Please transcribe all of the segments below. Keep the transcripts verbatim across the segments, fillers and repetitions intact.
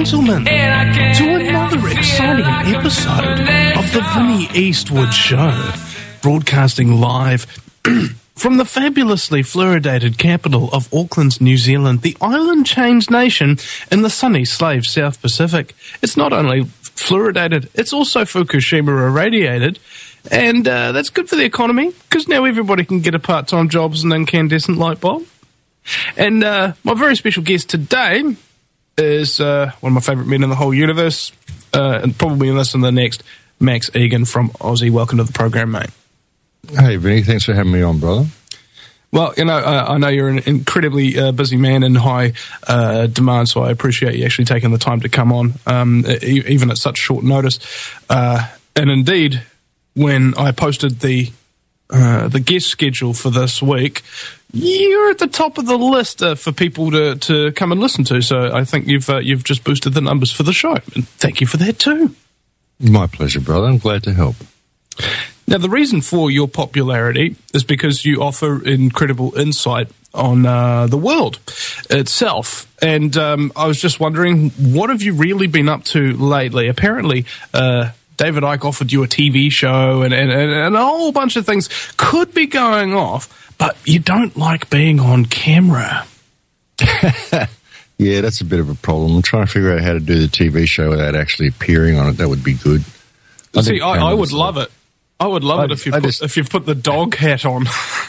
gentlemen, to another exciting episode of the Vinnie Eastwood Show, broadcasting live from the fabulously fluoridated capital of Auckland, New Zealand, the island-changed nation in the sunny slave South Pacific. It's not only fluoridated, it's also Fukushima irradiated, and uh, that's good for the economy, because now everybody can get a part-time job as an incandescent light bulb. And uh, my very special guest today is uh, one of my favourite men in the whole universe, uh, and probably in this and the next, Max Egan from Aussie. Welcome to the program, mate. Hey, Vinny, thanks for having me on, brother. Well, you know, uh, I know you're an incredibly uh, busy man in high uh, demand, so I appreciate you actually taking the time to come on, um, e- even at such short notice. Uh, and indeed, when I posted the uh, the guest schedule for this week, you're at the top of the list uh, for people to, to come and listen to. So I think you've uh, you've just boosted the numbers for the show, and thank you for that too. My pleasure, brother. I'm glad to help. Now, the reason for your popularity is because you offer incredible insight on uh, the world itself. And um, I was just wondering, what have you really been up to lately? Apparently, uh, David Icke offered you a T V show and, and, and a whole bunch of things could be going off, but you don't like being on camera. Yeah, that's a bit of a problem. I'm trying to figure out how to do the T V show without actually appearing on it. That would be good. I See, I, I would love it. I would love I, it if you I put, just, if you put the dog hat on.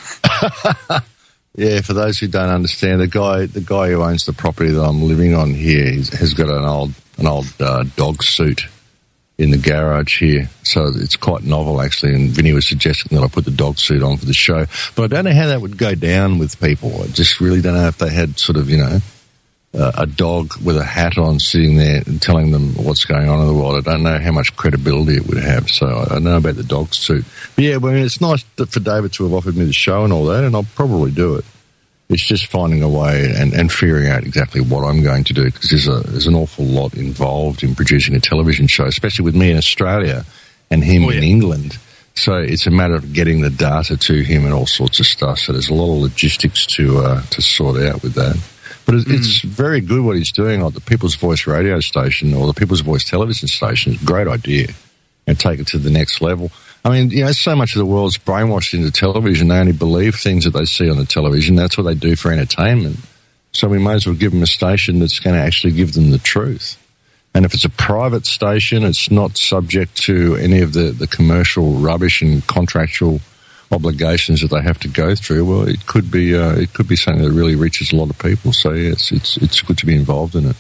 Yeah, for those who don't understand, the guy the guy who owns the property that I'm living on here he's, has got an old an old uh, dog suit in the garage here, so it's quite novel actually. And Vinny was suggesting that I put the dog suit on for the show, but I don't know how that would go down with people. I just really don't know if they had sort of you know. Uh, a dog with a hat on sitting there and telling them what's going on in the world. I don't know how much credibility it would have, so I don't know about the dog suit. But yeah, well, I mean, it's nice for David to have offered me the show and all that, and I'll probably do it. It's just finding a way and, and figuring out exactly what I'm going to do, because there's, a, there's an awful lot involved in producing a television show, especially with me in Australia and him oh, yeah. in England. So it's a matter of getting the data to him and all sorts of stuff, so there's a lot of logistics to uh, to sort out with that. But it's mm. very good what he's doing, like the People's Voice radio station or the People's Voice television station. It's a great idea, and take it to the next level. I mean, you know, so much of the world's brainwashed into television. They only believe things that they see on the television. That's what they do for entertainment. So we may as well give them a station that's going to actually give them the truth. And if it's a private station, it's not subject to any of the, the commercial rubbish and contractual obligations that they have to go through. Well, it could be uh, it could be something that really reaches a lot of people. So yes, it's it's good to be involved in it.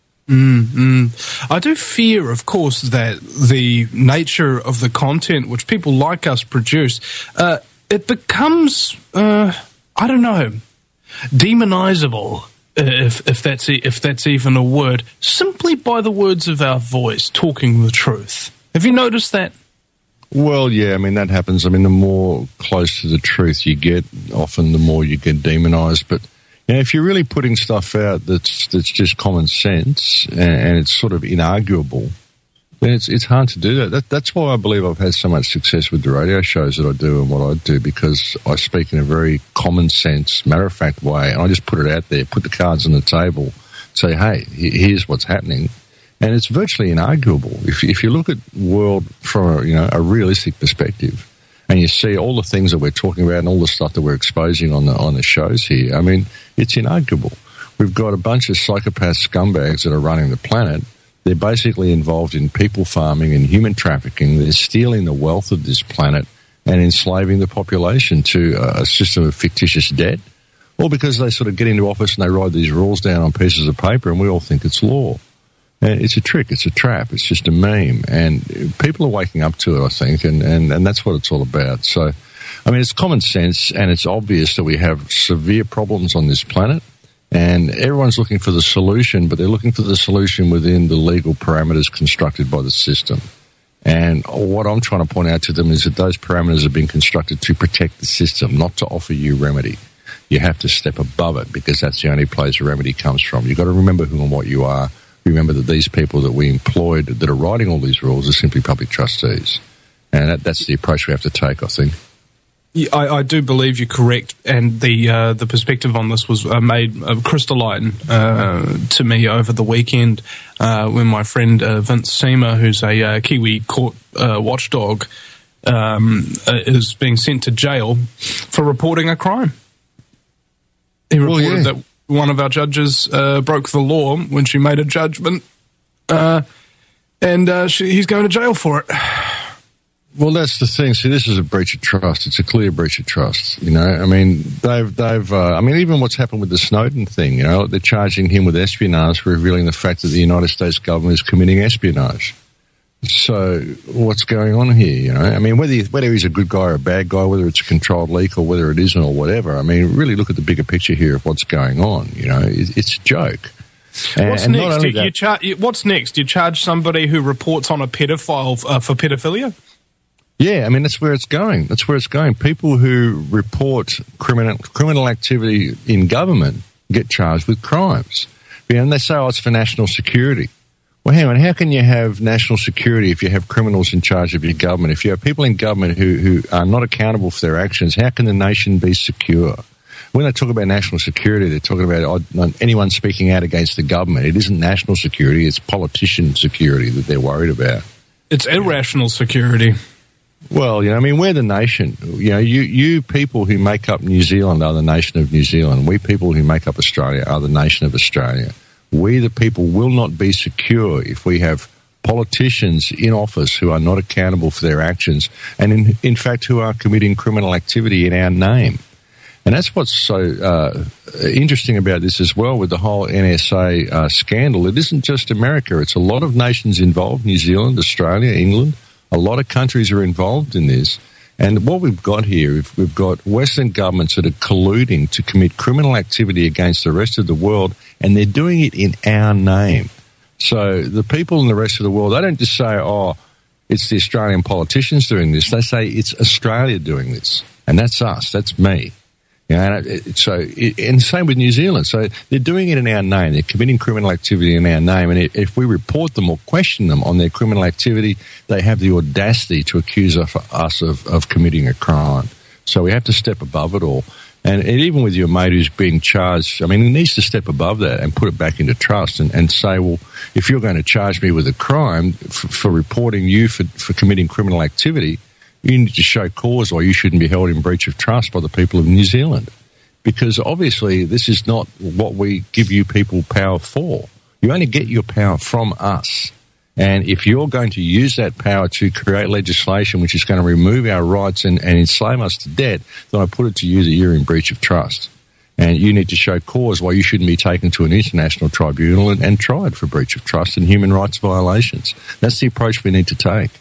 Mm-hmm. I do fear, of course, that the nature of the content which people like us produce, uh, it becomes uh, I don't know, demonizable, if if that's if that's even a word, simply by the words of our voice talking the truth. Have you noticed that? Well, yeah, I mean, that happens. I mean, the more close to the truth you get, often the more you get demonized. But you know, if you're really putting stuff out that's that's just common sense and, and it's sort of inarguable, then it's it's hard to do that. that. That's why I believe I've had so much success with the radio shows that I do and what I do, because I speak in a very common sense, matter-of-fact way, and I just put it out there, put the cards on the table, say, hey, here's what's happening. And it's virtually inarguable. If, if you look at the world from a, you know, a realistic perspective, and you see all the things that we're talking about and all the stuff that we're exposing on the on the shows here, I mean, it's inarguable. We've got a bunch of psychopath scumbags that are running the planet. They're basically involved in people farming and human trafficking. They're stealing the wealth of this planet and enslaving the population to a system of fictitious debt, all because they sort of get into office and they write these rules down on pieces of paper and we all think it's law. And it's a trick, it's a trap, it's just a meme. And people are waking up to it, I think, and, and, and that's what it's all about. So, I mean, it's common sense and it's obvious that we have severe problems on this planet and everyone's looking for the solution, but they're looking for the solution within the legal parameters constructed by the system. And what I'm trying to point out to them is that those parameters have been constructed to protect the system, not to offer you remedy. You have to step above it because that's the only place remedy comes from. You've got to remember who and what you are. Remember that these people that we employed that are writing all these rules are simply public trustees. And that, that's the approach we have to take, I think. I, I do believe you're correct, and the uh, the perspective on this was uh, made uh, crystalline uh, to me over the weekend uh, when my friend uh, Vince Seamer, who's a uh, Kiwi court uh, watchdog, um, uh, is being sent to jail for reporting a crime. He reported well, yeah. that one of our judges uh, broke the law when she made a judgment, uh, and uh, she, he's going to jail for it. Well, that's the thing. See, this is a breach of trust. It's a clear breach of trust. You know, I mean, they've, they've. Uh, I mean, even what's happened with the Snowden thing. You know, they're charging him with espionage, revealing the fact that the United States government is committing espionage. So, what's going on here? You know, I mean, whether he, whether he's a good guy or a bad guy, whether it's a controlled leak or whether it isn't or whatever. I mean, really look at the bigger picture here of what's going on. You know, it, it's a joke. And, what's next? You, that, you char- what's next? You charge somebody who reports on a pedophile uh, for pedophilia? Yeah, I mean, that's where it's going. That's where it's going. People who report criminal criminal activity in government get charged with crimes. Yeah, and they say, oh, it's for national security. Well, hang on, how can you have national security if you have criminals in charge of your government? If you have people in government who, who are not accountable for their actions, how can the nation be secure? When they talk about national security, they're talking about oh, anyone speaking out against the government. It isn't national security, it's politician security that they're worried about. It's irrational security. Well, you know, I mean, we're the nation. You know, you, you people who make up New Zealand are the nation of New Zealand. We people who make up Australia are the nation of Australia. We, the people, will not be secure if we have politicians in office who are not accountable for their actions and, in, in fact, who are committing criminal activity in our name. And that's what's so uh, interesting about this as well with the whole N S A uh, scandal. It isn't just America. It's a lot of nations involved, New Zealand, Australia, England. A lot of countries are involved in this. And what we've got here, we've got Western governments that are colluding to commit criminal activity against the rest of the world, and they're doing it in our name. So the people in the rest of the world, they don't just say, oh, it's the Australian politicians doing this. They say it's Australia doing this. And that's us. That's me. You know, and it, so, it, and same with New Zealand. So they're doing it in our name. They're committing criminal activity in our name. And if we report them or question them on their criminal activity, they have the audacity to accuse us of, of committing a crime. So we have to step above it all. And, and even with your mate who's being charged, I mean, he needs to step above that and put it back into trust and, and say, well, if you're going to charge me with a crime for, for reporting you for, for committing criminal activity, you need to show cause why you shouldn't be held in breach of trust by the people of New Zealand. Because obviously this is not what we give you people power for. You only get your power from us. And if you're going to use that power to create legislation which is going to remove our rights and, and enslave us to debt, then I put it to you that you're in breach of trust. And you need to show cause why you shouldn't be taken to an international tribunal and, and tried for breach of trust and human rights violations. That's the approach we need to take.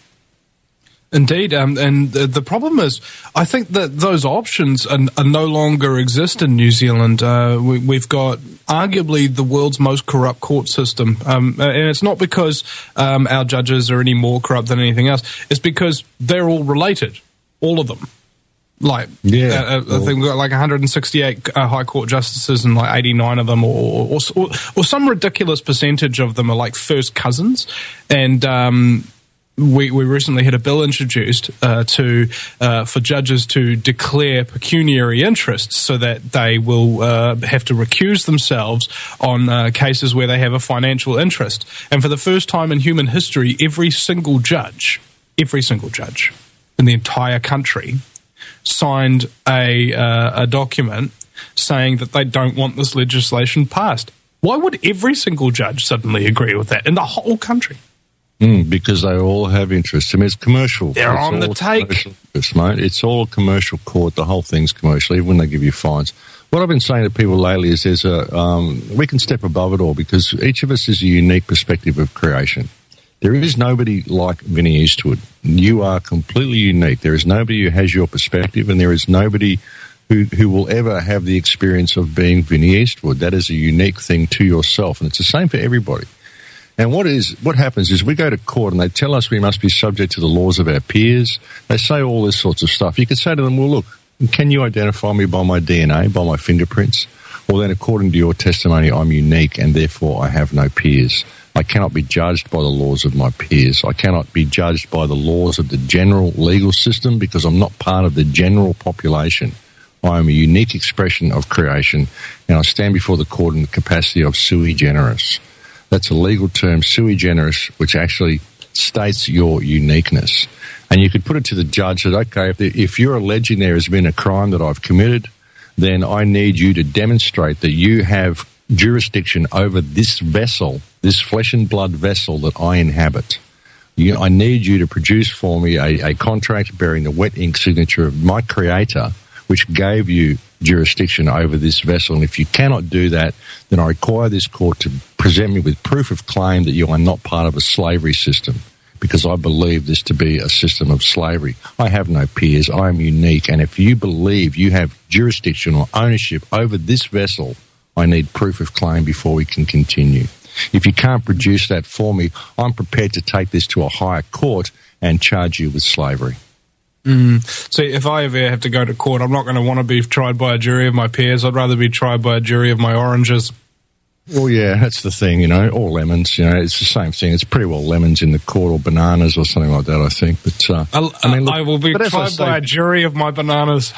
Indeed, um, and the, the problem is, I think that those options are, are no longer exist in New Zealand. Uh, we, we've got arguably the world's most corrupt court system, um, and it's not because um, our judges are any more corrupt than anything else. It's because they're all related, all of them. Like, yeah, uh, well, I think we've got like one hundred sixty-eight uh, High Court justices, and like eighty-nine of them, or or, or or some ridiculous percentage of them are like first cousins, and um. We, we recently had a bill introduced uh, to uh, for judges to declare pecuniary interests so that they will uh, have to recuse themselves on uh, cases where they have a financial interest. And for the first time in human history, every single judge, every single judge in the entire country signed a, uh, a document saying that they don't want this legislation passed. Why would every single judge suddenly agree with that in the whole country? Mm, because they all have interests. I mean, it's commercial. They're it's on the take. Interest, mate. It's all commercial court. The whole thing's commercial, even when they give you fines. What I've been saying to people lately is there's a, um, we can step above it all because each of us has a unique perspective of creation. There is nobody like Vinnie Eastwood. You are completely unique. There is nobody who has your perspective, and there is nobody who, who will ever have the experience of being Vinnie Eastwood. That is a unique thing to yourself, and it's the same for everybody. And what is what happens is we go to court and they tell us we must be subject to the laws of our peers. They say all this sorts of stuff. You could say to them, well, look, can you identify me by my D N A, by my fingerprints? Well, then according to your testimony, I'm unique and therefore I have no peers. I cannot be judged by the laws of my peers. I cannot be judged by the laws of the general legal system because I'm not part of the general population. I am a unique expression of creation, and I stand before the court in the capacity of sui generis. That's a legal term, sui generis, which actually states your uniqueness. And you could put it to the judge that, okay, if, the, if you're alleging there has been a crime that I've committed, then I need you to demonstrate that you have jurisdiction over this vessel, this flesh and blood vessel that I inhabit. You, I need you to produce for me a, a contract bearing the wet ink signature of my creator, which gave you jurisdiction over this vessel. And if you cannot do that, then I require this court to present me with proof of claim that you are not part of a slavery system, because I believe this to be a system of slavery. I have no peers. I am unique. And if you believe you have jurisdiction or ownership over this vessel, I need proof of claim before we can continue. If you can't produce that for me, I'm prepared to take this to a higher court and charge you with slavery. Mm. So if I ever have to go to court, I'm not going to want to be tried by a jury of my peers. I'd rather be tried by a jury of my oranges. Well, yeah, that's the thing, you know, or lemons, you know, it's the same thing. It's pretty well lemons in the court, or bananas or something like that, I think. But uh, I, I, mean, look, I will be tried say, by a jury of my bananas.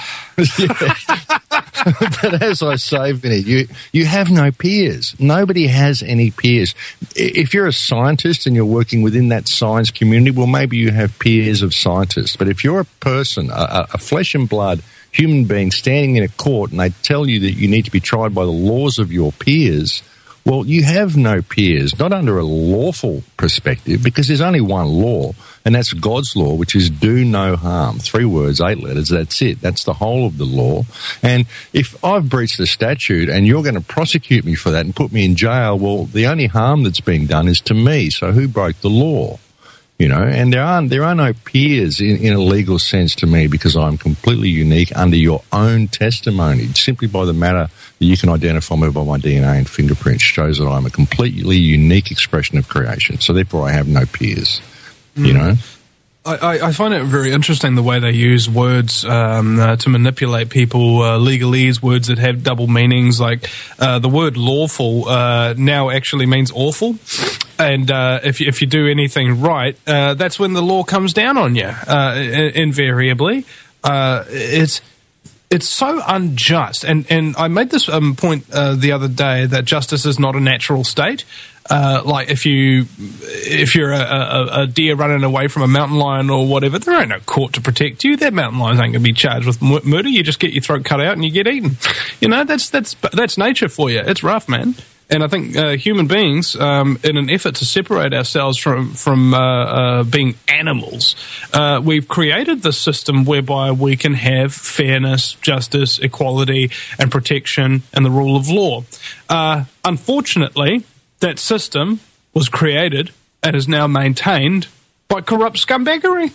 But as I say, Vinny, you, you have no peers. Nobody has any peers. If you're a scientist and you're working within that science community, well, maybe you have peers of scientists. But if you're a person, a, a flesh and blood human being standing in a court and they tell you that you need to be tried by the laws of your peers, well, you have no peers, not under a lawful perspective, because there's only one law, and that's God's law, which is do no harm. Three words, eight letters, that's it. That's the whole of the law. And if I've breached the statute and you're going to prosecute me for that and put me in jail, well, the only harm that's being done is to me. So who broke the law? You know, and there aren't there are no peers in, in a legal sense to me, because I'm completely unique under your own testimony. Simply by the matter that you can identify me by my D N A and fingerprints shows that I'm a completely unique expression of creation. So therefore I have no peers, mm. you know. I, I find it very interesting the way they use words um, uh, to manipulate people, uh, legalese, words that have double meanings. Like uh, the word lawful uh, now actually means awful. And uh, if, you, if you do anything right, uh, that's when the law comes down on you, uh, invariably. Uh, it's it's so unjust. And, and I made this um, point uh, the other day that justice is not a natural state. Uh, like if you if you're a, a, a deer running away from a mountain lion or whatever, there ain't no court to protect you. That mountain lion ain't going to be charged with murder. You just get your throat cut out and you get eaten. You know, that's that's that's nature for you. It's rough, man. And I think uh, human beings, um, in an effort to separate ourselves from from uh, uh, being animals, uh, we've created this system whereby we can have fairness, justice, equality, and protection, and the rule of law. Uh, unfortunately, that system was created and is now maintained by corrupt scumbaggery.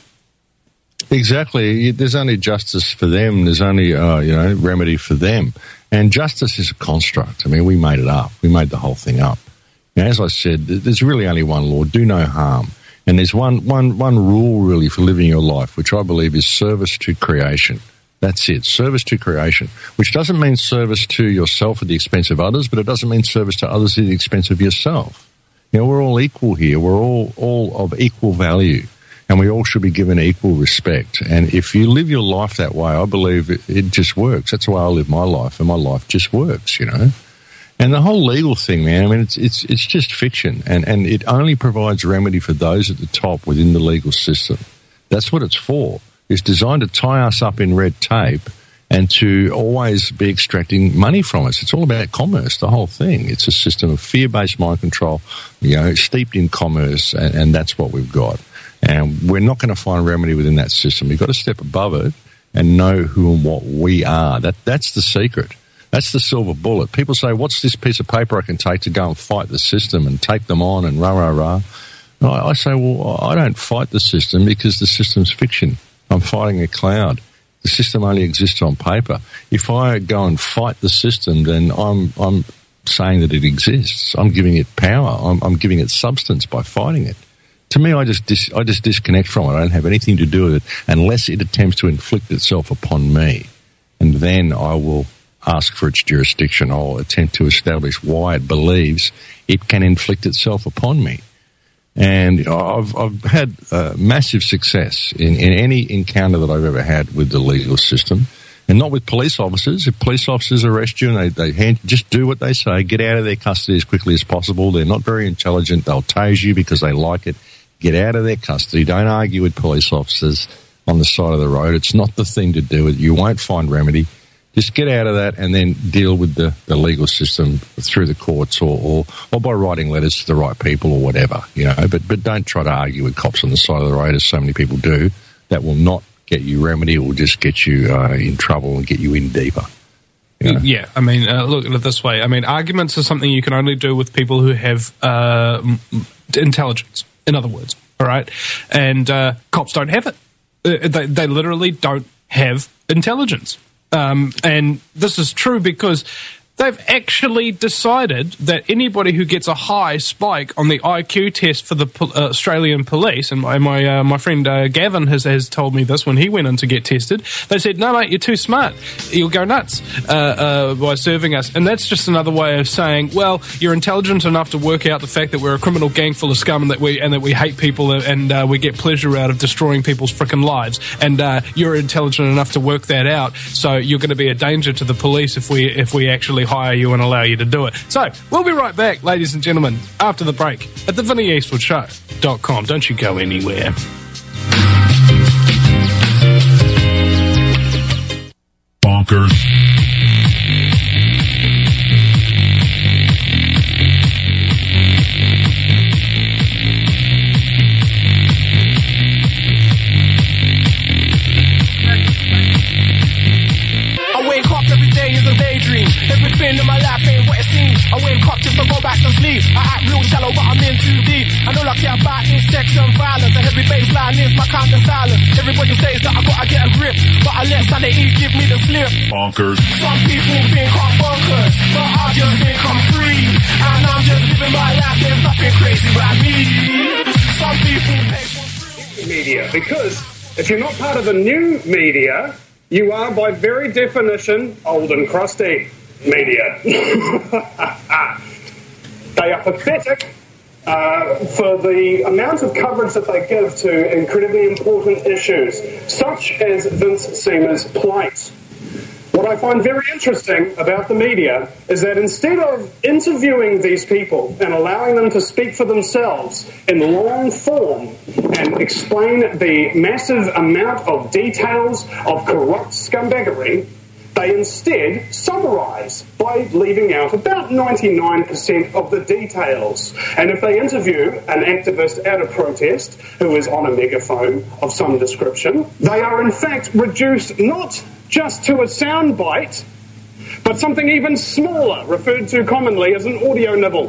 Exactly. There's only justice for them. There's only, uh, you know, remedy for them. And justice is a construct. I mean, we made it up. We made the whole thing up. And as I said, there's really only one law, do no harm. And there's one, one, one rule, really, for living your life, which I believe is service to creation. That's it, service to creation, which doesn't mean service to yourself at the expense of others, but it doesn't mean service to others at the expense of yourself. You know, we're all equal here. We're all, all of equal value, and we all should be given equal respect. And if you live your life that way, I believe it, it just works. That's the way I live my life, and my life just works, you know. And the whole legal thing, man, I mean, it's it's it's just fiction, and, and it only provides remedy for those at the top within the legal system. That's what it's for. It's designed to tie us up in red tape and to always be extracting money from us. It's all about commerce, the whole thing. It's a system of fear-based mind control, you know, steeped in commerce, and, and that's what we've got. And we're not going to find remedy within that system. We've got to step above it and know who and what we are. That That's the secret. That's the silver bullet. People say, what's this piece of paper I can take to go and fight the system and take them on and rah, rah, rah. And I, I say, well, I don't fight the system because the system's fiction. I'm fighting a cloud. The system only exists on paper. If I go and fight the system, then I'm I'm saying that it exists. I'm giving it power. I'm, I'm giving it substance by fighting it. To me, I just dis, I just disconnect from it. I don't have anything to do with it unless it attempts to inflict itself upon me, and then I will ask for its jurisdiction or attempt to establish why it believes it can inflict itself upon me. And I've, I've had uh, massive success in, in any encounter that I've ever had with the legal system, and not with police officers. If police officers arrest you and they, they hand, just do what they say, get out of their custody as quickly as possible. They're not very intelligent. They'll tase you because they like it. Get out of their custody. Don't argue with police officers on the side of the road. It's not the thing to do. You won't find remedy. Just get out of that and then deal with the, the legal system through the courts or, or, or by writing letters to the right people or whatever, you know. But, but don't try to argue with cops on the side of the road, as so many people do. That will not get you remedy. It will just get you uh, in trouble and get you in deeper. You know? Yeah, I mean, uh, look at it this way. I mean, arguments are something you can only do with people who have uh, intelligence, in other words, all right? And uh, cops don't have it. Uh, they, they literally don't have intelligence. Um, and this is true because they've actually decided that anybody who gets a high spike on the I Q test for the uh, Australian police, and my my, uh, my friend uh, Gavin has, has told me this when he went in to get tested, they said, no, mate, you're too smart. You'll go nuts uh, uh, by serving us. And that's just another way of saying, well, you're intelligent enough to work out the fact that we're a criminal gang full of scum and that we, and that we hate people and uh, we get pleasure out of destroying people's frickin' lives. And uh, you're intelligent enough to work that out, so you're going to be a danger to the police if we if we actually hire you and allow you to do it. So, we'll be right back, ladies and gentlemen, after the break at the Vinnie Eastwood Show dot com. Don't you go anywhere. Bonkers. Everything in my life ain't what it seems. I wake up just to go back to sleep. I act real shallow, but I'm in too deep. I know I care about is sex and violence. A heavy baseline is my kind of silence. Everybody says that I gotta get a grip, but I let sanity give me the slip. Bonkers. Some people think I'm bonkers, but I just think I'm free. And I'm just living my life, there's nothing crazy about me. Some people pay for free. Media, because if you're not part of the new media, you are, by very definition, old and crusty media. They are pathetic uh, for the amount of coverage that they give to incredibly important issues, such as Vince Seamer's plight. What I find very interesting about the media is that instead of interviewing these people and allowing them to speak for themselves in long form and explain the massive amount of details of corrupt scumbaggery, they instead summarise by leaving out about ninety-nine percent of the details. And if they interview an activist at a protest who is on a megaphone of some description, they are in fact reduced not just to a sound bite, but something even smaller, referred to commonly as an audio nibble.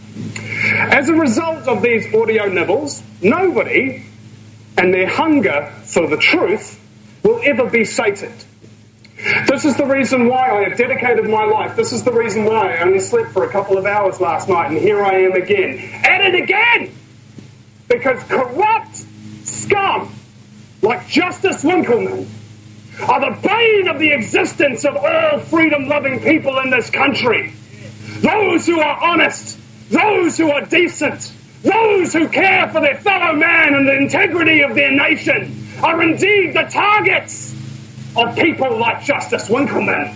As a result of these audio nibbles, nobody and their hunger for the truth will ever be sated. This is the reason why I have dedicated my life. This is the reason why I only slept for a couple of hours last night, and here I am again. At it again! Because corrupt scum like Justice Winkleman are the bane of the existence of all freedom-loving people in this country. Those who are honest, those who are decent, those who care for their fellow man and the integrity of their nation are indeed the targets of people like Justice Winkleman,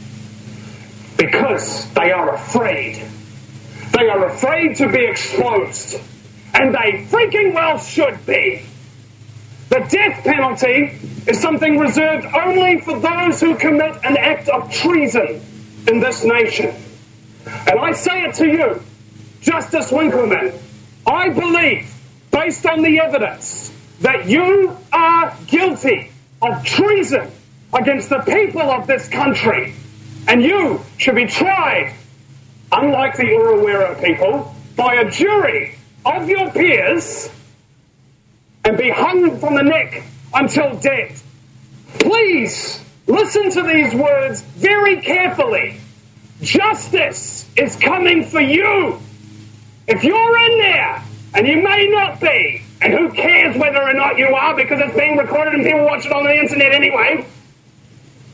because they are afraid. They are afraid to be exposed, and they freaking well should be. The death penalty is something reserved only for those who commit an act of treason in this nation. And I say it to you, Justice Winkleman, I believe, based on the evidence, that you are guilty of treason against the people of this country, and you should be tried, unlike the Urewera people, by a jury of your peers and be hung from the neck until death. Please listen to these words very carefully. Justice is coming for you. If you're in there, and you may not be, and who cares whether or not you are, because it's being recorded and people watch it on the internet anyway,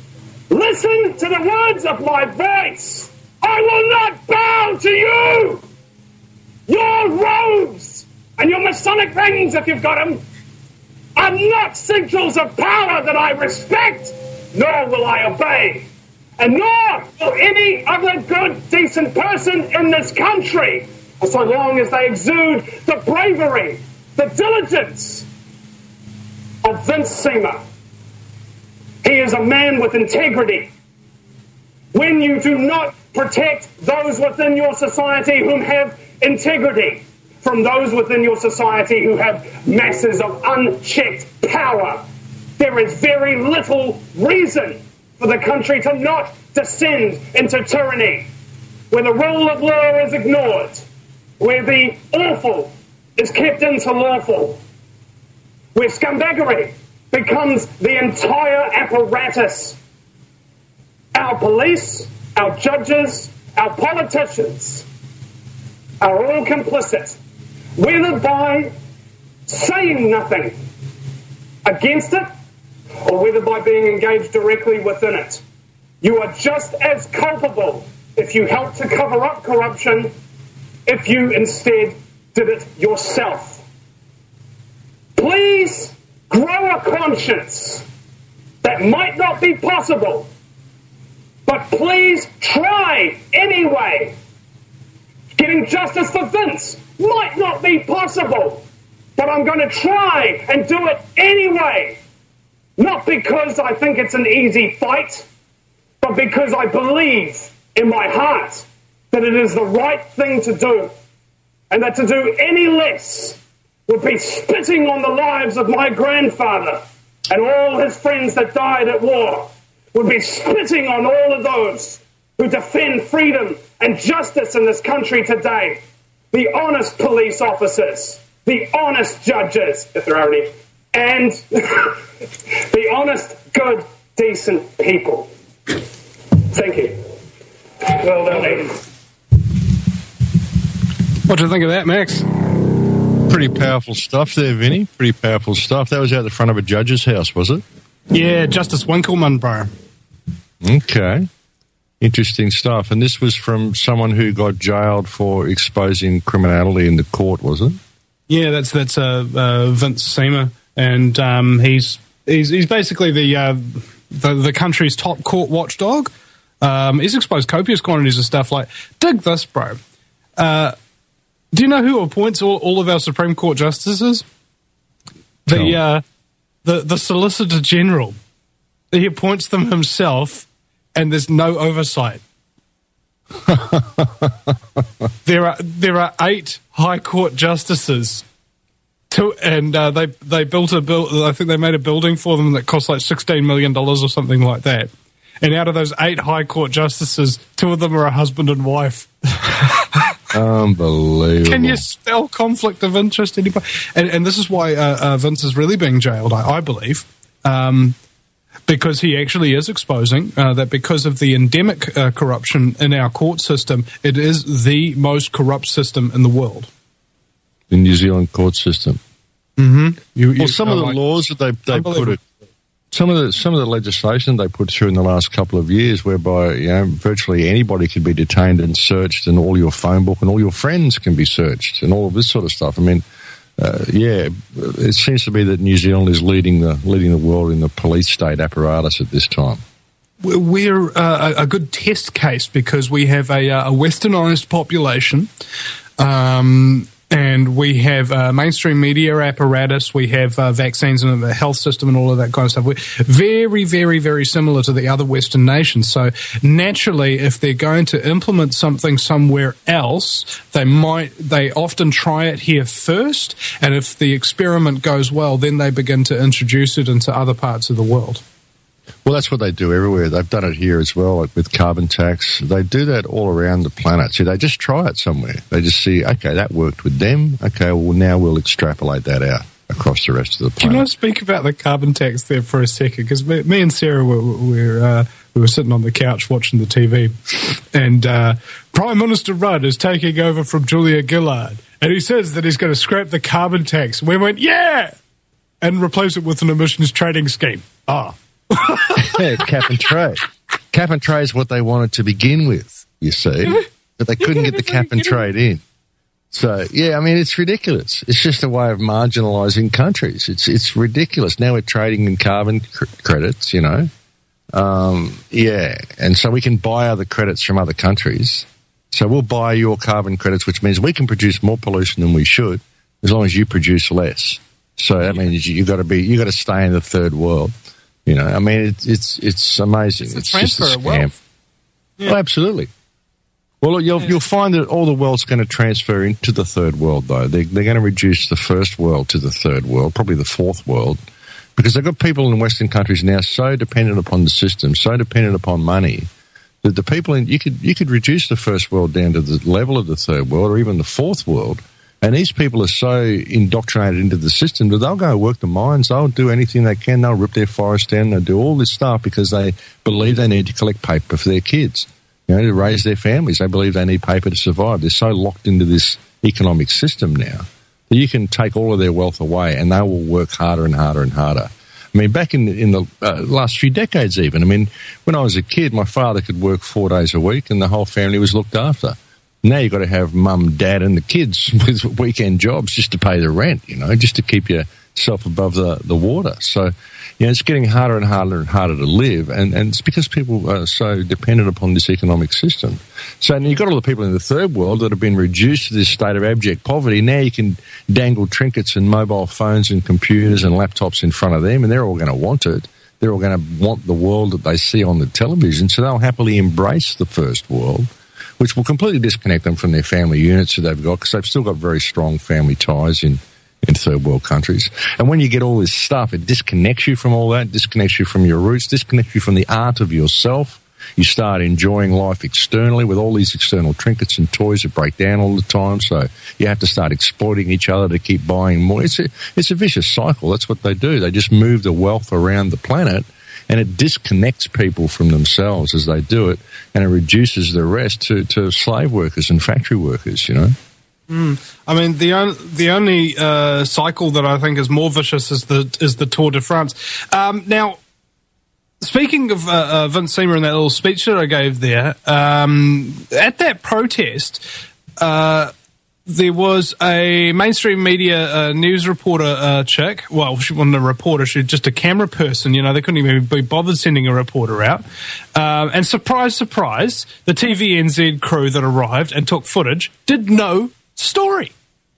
Listen to the words of my voice. I will not bow to you. Your robes and your Masonic rings, if you've got them, are not signals of power that I respect, nor will I obey. And nor will any other good, decent person in this country, so long as they exude the bravery, the diligence of Vince Seamer. He is a man with integrity. When you do not protect those within your society who have integrity from those within your society who have masses of unchecked power, there is very little reason for the country to not descend into tyranny, where the rule of law is ignored, where the awful is kept into lawful, where scumbaggery becomes the entire apparatus. Our police, our judges, our politicians are all complicit, whether by saying nothing against it or whether by being engaged directly within it. You are just as culpable if you help to cover up corruption if you instead did it yourself. Please grow a conscience. That might not be possible, but please try anyway. Getting justice for Vince might not be possible, but I'm going to try and do it anyway. Not because I think it's an easy fight, but because I believe in my heart that it is the right thing to do, and that to do any less would be spitting on the lives of my grandfather and all his friends that died at war, would be spitting on all of those who defend freedom and justice in this country today. The honest police officers, the honest judges, if there are any, and the honest, good, decent people. Thank you. Well done, ladies. What do you think of that, Max? Pretty powerful stuff there, Vinny. Pretty powerful stuff. That was out the front of a judge's house, was it? Yeah, Justice Winkleman, bro. Okay. Interesting stuff. And this was from someone who got jailed for exposing criminality in the court, was it? Yeah, that's that's uh, uh, Vince Seamer, and um, he's he's he's basically the, uh, the the country's top court watchdog. Um, he's exposed copious quantities of stuff like, dig this, bro. Uh, do you know who appoints all, all of our Supreme Court justices? The uh, the the Solicitor General. He appoints them himself, and there's no oversight. there are there are eight High Court justices, to, and uh, they they built a build. I think they made a building for them that cost like sixteen million dollars or something like that. And out of those eight High Court justices, two of them are a husband and wife. Unbelievable. Can you spell conflict of interest? Anybody? And, and this is why uh, uh, Vince is really being jailed, I, I believe. Um, Because he actually is exposing uh, that because of the endemic uh, corruption in our court system, it is the most corrupt system in the world. The New Zealand court system. Mm-hmm. You, you, well, some uh, of the like, laws that they they put it, some of the some of the legislation they put through in the last couple of years, whereby you know virtually anybody can be detained and searched, and all your phone book and all your friends can be searched, and all of this sort of stuff. I mean. Uh, yeah, it seems to be that New Zealand is leading the leading the world in the police state apparatus at this time. We're uh, a good test case because we have a, a westernised population, um, and we have a mainstream media apparatus. We have uh, vaccines and a health system and all of that kind of stuff. We're very, very, very similar to the other Western nations. So naturally, if they're going to implement something somewhere else, they might. They often try it here first, and if the experiment goes well, then they begin to introduce it into other parts of the world. Well, that's what they do everywhere. They've done it here as well, like with carbon tax. They do that all around the planet. See, they just try it somewhere. They just see, okay, that worked with them. Okay, well, now we'll extrapolate that out across the rest of the planet. Can I speak about the carbon tax there for a second? Because me, me and Sarah were, were, uh, we were sitting on the couch watching the T V, and uh, Prime Minister Rudd is taking over from Julia Gillard, and he says that he's going to scrap the carbon tax. We went, yeah! And replace it with an emissions trading scheme. Ah. Yeah, cap and trade. Cap and trade is what they wanted to begin with, you see, but they couldn't get the cap and trade in. So, yeah, I mean, it's ridiculous. It's just a way of marginalising countries. It's it's ridiculous. Now we're trading in carbon cr- credits, you know. Um, yeah, and so we can buy other credits from other countries. So we'll buy your carbon credits, which means we can produce more pollution than we should, as long as you produce less. So that means you got to be, you got to stay in the third world. You know, I mean, it, it's it's amazing. It's, it's just a scam. Wealth. Yeah. Oh, absolutely. Well, you'll you'll find that all the world's going to transfer into the third world, though. They, they're going to reduce the first world to the third world, probably the fourth world, because they've got people in Western countries now so dependent upon the system, so dependent upon money, that the people in you could you could reduce the first world down to the level of the third world or even the fourth world. And these people are so indoctrinated into the system that they'll go work the mines, they'll do anything they can, they'll rip their forest down, they'll do all this stuff because they believe they need to collect paper for their kids, you know, to raise their families. They believe they need paper to survive. They're so locked into this economic system now that you can take all of their wealth away and they will work harder and harder and harder. I mean, back in the, in the uh, last few decades even, I mean, when I was a kid, my father could work four days a week and the whole family was looked after. Now you've got to have mum, dad and the kids with weekend jobs just to pay the rent, you know, just to keep yourself above the, the water. So, you know, it's getting harder and harder and harder to live, and, and it's because people are so dependent upon this economic system. So you've got all the people in the third world that have been reduced to this state of abject poverty. Now you can dangle trinkets and mobile phones and computers and laptops in front of them, and they're all going to want it. They're all going to want the world that they see on the television, so they'll happily embrace the first world, which will completely disconnect them from their family units that they've got, because they've still got very strong family ties in, in third world countries. And when you get all this stuff, it disconnects you from all that, disconnects you from your roots, disconnects you from the art of yourself. You start enjoying life externally with all these external trinkets and toys that break down all the time. So you have to start exploiting each other to keep buying more. It's a, it's a vicious cycle. That's what they do. They just move the wealth around the planet, and it disconnects people from themselves as they do it, and it reduces the rest to, to slave workers and factory workers, you know. Mm. I mean, the on, the only uh, cycle that I think is more vicious is the is the Tour de France. Um, now, speaking of uh, uh, Vince Seymour and that little speech that I gave there, um, at that protest, uh, there was a mainstream media uh, news reporter uh, chick. Well, she wasn't a reporter. She was just a camera person. You know, they couldn't even be bothered sending a reporter out. Um, and surprise, surprise, the T V N Z crew that arrived and took footage did no story.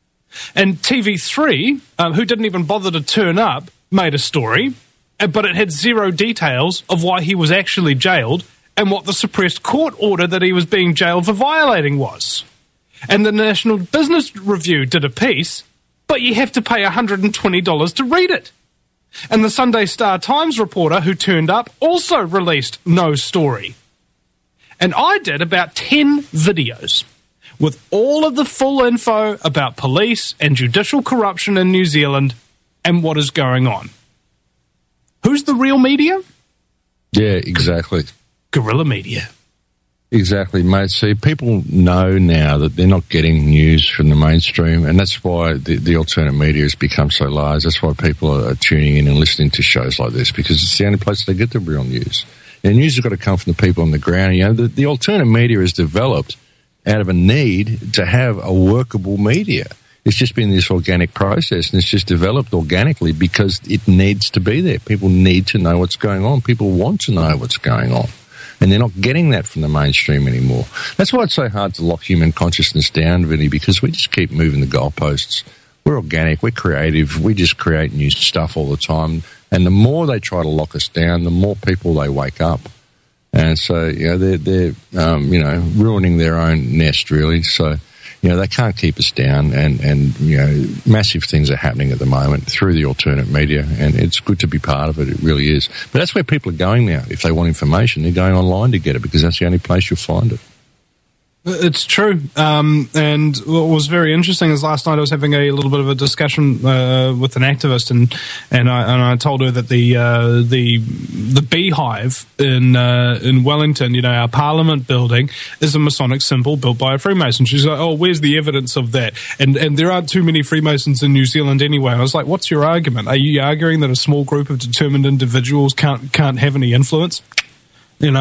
And T V three, um, who didn't even bother to turn up, made a story, but it had zero details of why he was actually jailed and what the suppressed court order that he was being jailed for violating was. And the National Business Review did a piece, but you have to pay one hundred twenty dollars to read it. And the Sunday Star Times reporter who turned up also released no story. And I did about ten videos with all of the full info about police and judicial corruption in New Zealand and what is going on. Who's the real media? Yeah, exactly. Guerrilla media. Exactly, mate. See, people know now that they're not getting news from the mainstream, and that's why the, the alternate media has become so large. That's why people are tuning in and listening to shows like this, because it's the only place they get the real news. And news has got to come from the people on the ground. You know, the, the alternate media is developed out of a need to have a workable media. It's just been this organic process, and it's just developed organically because it needs to be there. People need to know what's going on. People want to know what's going on. And they're not getting that from the mainstream anymore. That's why it's so hard to lock human consciousness down, Vinny, because we just keep moving the goalposts. We're organic, we're creative, we just create new stuff all the time. And the more they try to lock us down, the more people they wake up. And so, you know, they're, they're um, you know, ruining their own nest, really. So, you know, they can't keep us down, and, and, you know, massive things are happening at the moment through the alternate media, and it's good to be part of it. It really is. But that's where people are going now. If they want information, they're going online to get it, because that's the only place you'll find it. It's true. Um, and what was very interesting is last night I was having a little bit of a discussion uh, with an activist, and and I, and I told her that the uh, the the beehive in uh, in Wellington, you know, our Parliament building, is a Masonic symbol built by a Freemason. She's like, "Oh, where's the evidence of that?" And and there aren't too many Freemasons in New Zealand anyway. And I was like, "What's your argument? Are you arguing that a small group of determined individuals can't can't have any influence?" You know.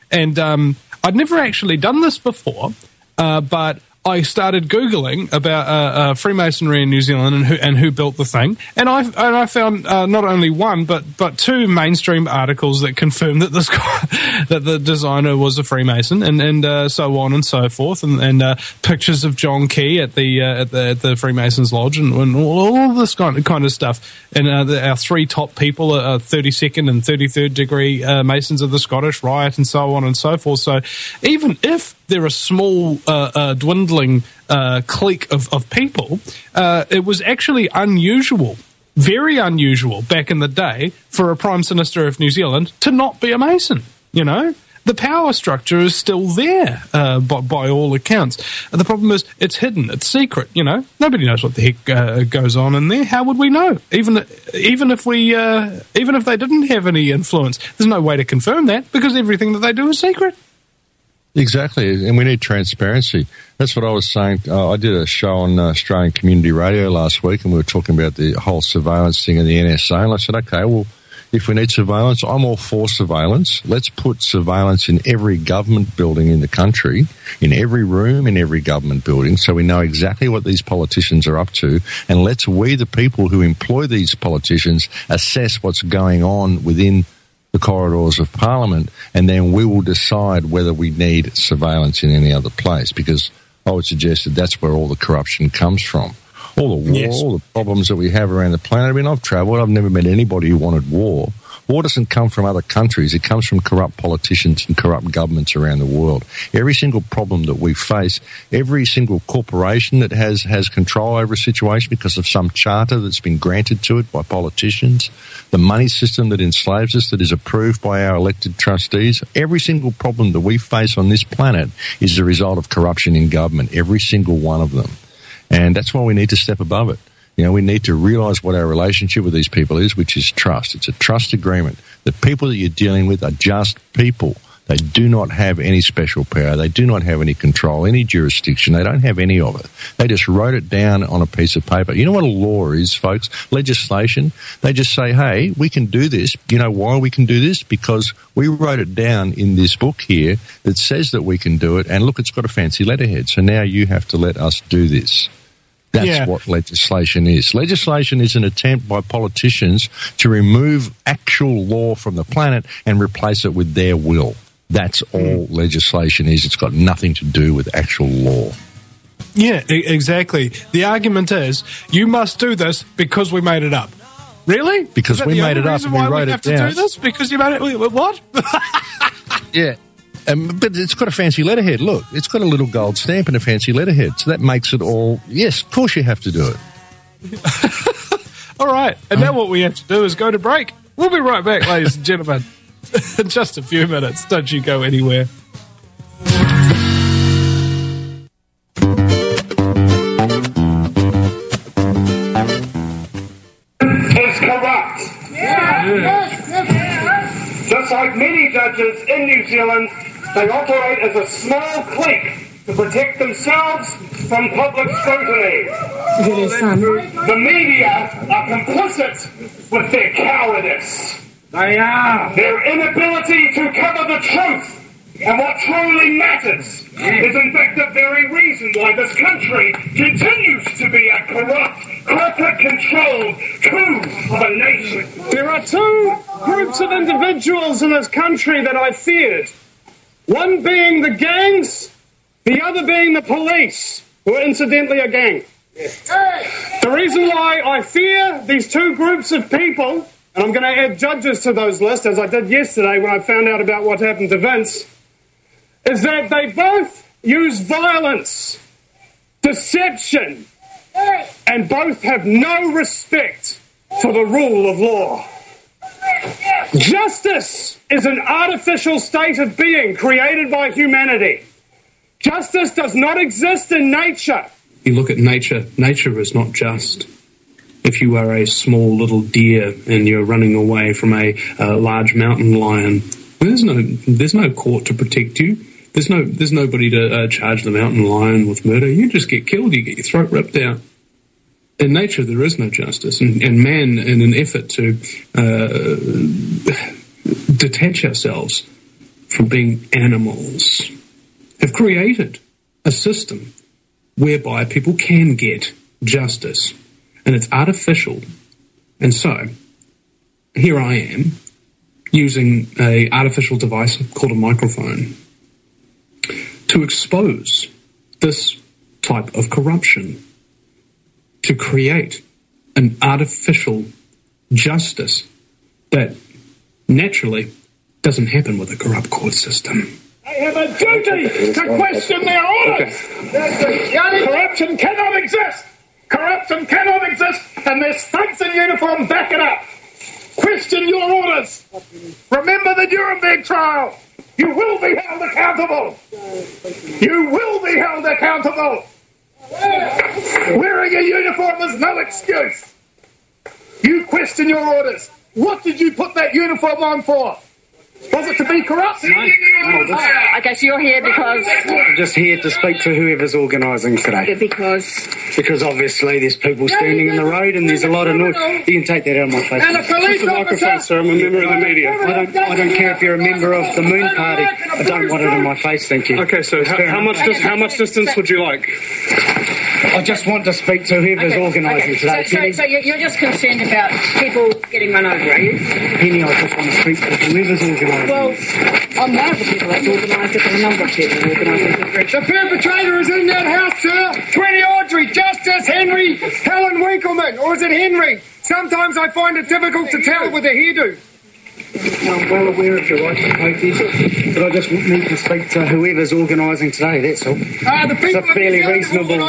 And um, I'd never actually done this before, uh, but I started Googling about uh, uh, Freemasonry in New Zealand and who and who built the thing, and I and I found uh, not only one but but two mainstream articles that confirmed that this guy, that the designer was a Freemason, and and uh, so on and so forth, and, and uh, pictures of John Key at the uh, at the at the Freemasons Lodge, and, and all, all this kind of, kind of stuff. And uh, the, our three top people are thirty-second and thirty-third degree uh, Masons of the Scottish Rite, and so on and so forth. So even if they're a small, uh, uh, dwindling uh, clique of, of people, uh, it was actually unusual, very unusual back in the day for a Prime Minister of New Zealand to not be a Mason, you know? The power structure is still there, uh, by, by all accounts. And the problem is it's hidden, it's secret, you know? Nobody knows what the heck uh, goes on in there. How would we know? Even even if we, uh, even if they didn't have any influence, there's no way to confirm that because everything that they do is secret. Exactly, and we need transparency. That's what I was saying. Uh, I did a show on uh, Australian Community Radio last week, and we were talking about the whole surveillance thing in the N S A, and I said, okay, well, if we need surveillance, I'm all for surveillance. Let's put surveillance in every government building in the country, in every room in every government building, so we know exactly what these politicians are up to, and let's we, the people who employ these politicians, assess what's going on within the corridors of Parliament, and then we will decide whether we need surveillance in any other place, because I would suggest that that's where all the corruption comes from. All the war, yes. all the problems that we have around the planet. I mean, I've travelled, I've never met anybody who wanted war. War doesn't come from other countries. It comes from corrupt politicians and corrupt governments around the world. Every single problem that we face, every single corporation that has, has control over a situation because of some charter that's been granted to it by politicians, the money system that enslaves us that is approved by our elected trustees, every single problem that we face on this planet is the result of corruption in government, every single one of them. And that's why we need to step above it. You know, we need to realise what our relationship with these people is, which is trust. It's a trust agreement. The people that you're dealing with are just people. They do not have any special power. They do not have any control, any jurisdiction. They don't have any of it. They just wrote it down on a piece of paper. You know what a law is, folks? Legislation. They just say, hey, we can do this. You know why we can do this? Because we wrote it down in this book here that says that we can do it. And look, it's got a fancy letterhead. So now you have to let us do this. That's yeah. what legislation is. Legislation is an attempt by politicians to remove actual law from the planet and replace it with their will. That's all mm. legislation is. It's got nothing to do with actual law. Yeah, e- exactly. The argument is, you must do this because we made it up. Really? Because we made it up and we wrote we it have down. To do this? Because you made it... What? yeah. Um, but it's got a fancy letterhead. Look, it's got a little gold stamp and a fancy letterhead. So that makes it all, yes, of course you have to do it. All right. And um, now what we have to do is go to break. We'll be right back, ladies and gentlemen. In just a few minutes. Don't you go anywhere. Is corrupt. Yeah. Yeah. Just like many judges in New Zealand, they operate as a small clique to protect themselves from public scrutiny. The media are complicit with their cowardice. They are. Their inability to cover the truth and what truly matters is in fact the very reason why this country continues to be a corrupt, corporate-controlled coup of a nation. There are two groups of individuals in this country that I feared. One being the gangs, the other being the police, who are incidentally a gang. The reason why I fear these two groups of people, and I'm going to add judges to those lists, as I did yesterday when I found out about what happened to Vince, is that they both use violence, deception, and both have no respect for the rule of law. Justice is an artificial state of being created by humanity. Justice does not exist in nature. You look at nature, nature is not just. If you are a small little deer and you're running away from a uh, large mountain lion, there's no there's no court to protect you. There's no there's nobody to uh, charge the mountain lion with murder. You just get killed. You get your throat ripped out. In nature, there is no justice, and, and man, in an effort to uh, detach ourselves from being animals, have created a system whereby people can get justice, and it's artificial. And so, here I am, using an artificial device called a microphone to expose this type of corruption, to create an artificial justice that naturally doesn't happen with a corrupt court system. They have a duty to question their orders. Okay. Corruption cannot exist. Corruption cannot exist, and their states in uniform back it up. Question your orders. Remember the Nuremberg trial. You will be held accountable. You will be held accountable. Wearing a uniform is no excuse. You question your orders. What did you put that uniform on for? Was it to be corrupt? No. no okay, so you're here because... I'm just here to speak to whoever's organising today. Because? Because obviously there's people standing in the road and there's a lot of noise. You can take that out of my face. And a police officer... Sir, I'm a member of the media. I don't, I don't care if you're a member of the Moon Party. I don't want it in my face, thank you. Okay, so how, how much dis- how much distance would you like? I just want to speak to whoever's okay, organising okay. today. So, so, so you're just concerned about people getting run over, are you? Penny, I just want to speak to whoever's organising. Well, I'm one of the people that's organised it, but a number of people organising it. The perpetrator is in that house, sir. twenty Audrey, Justice Henry, Helen Winkleman, or is it Henry? Sometimes I find it difficult to tell with a hairdo. I'm well aware of your right to protest, but I just need to speak to whoever's organising today, that's all. Uh, the people it's a fairly reasonable...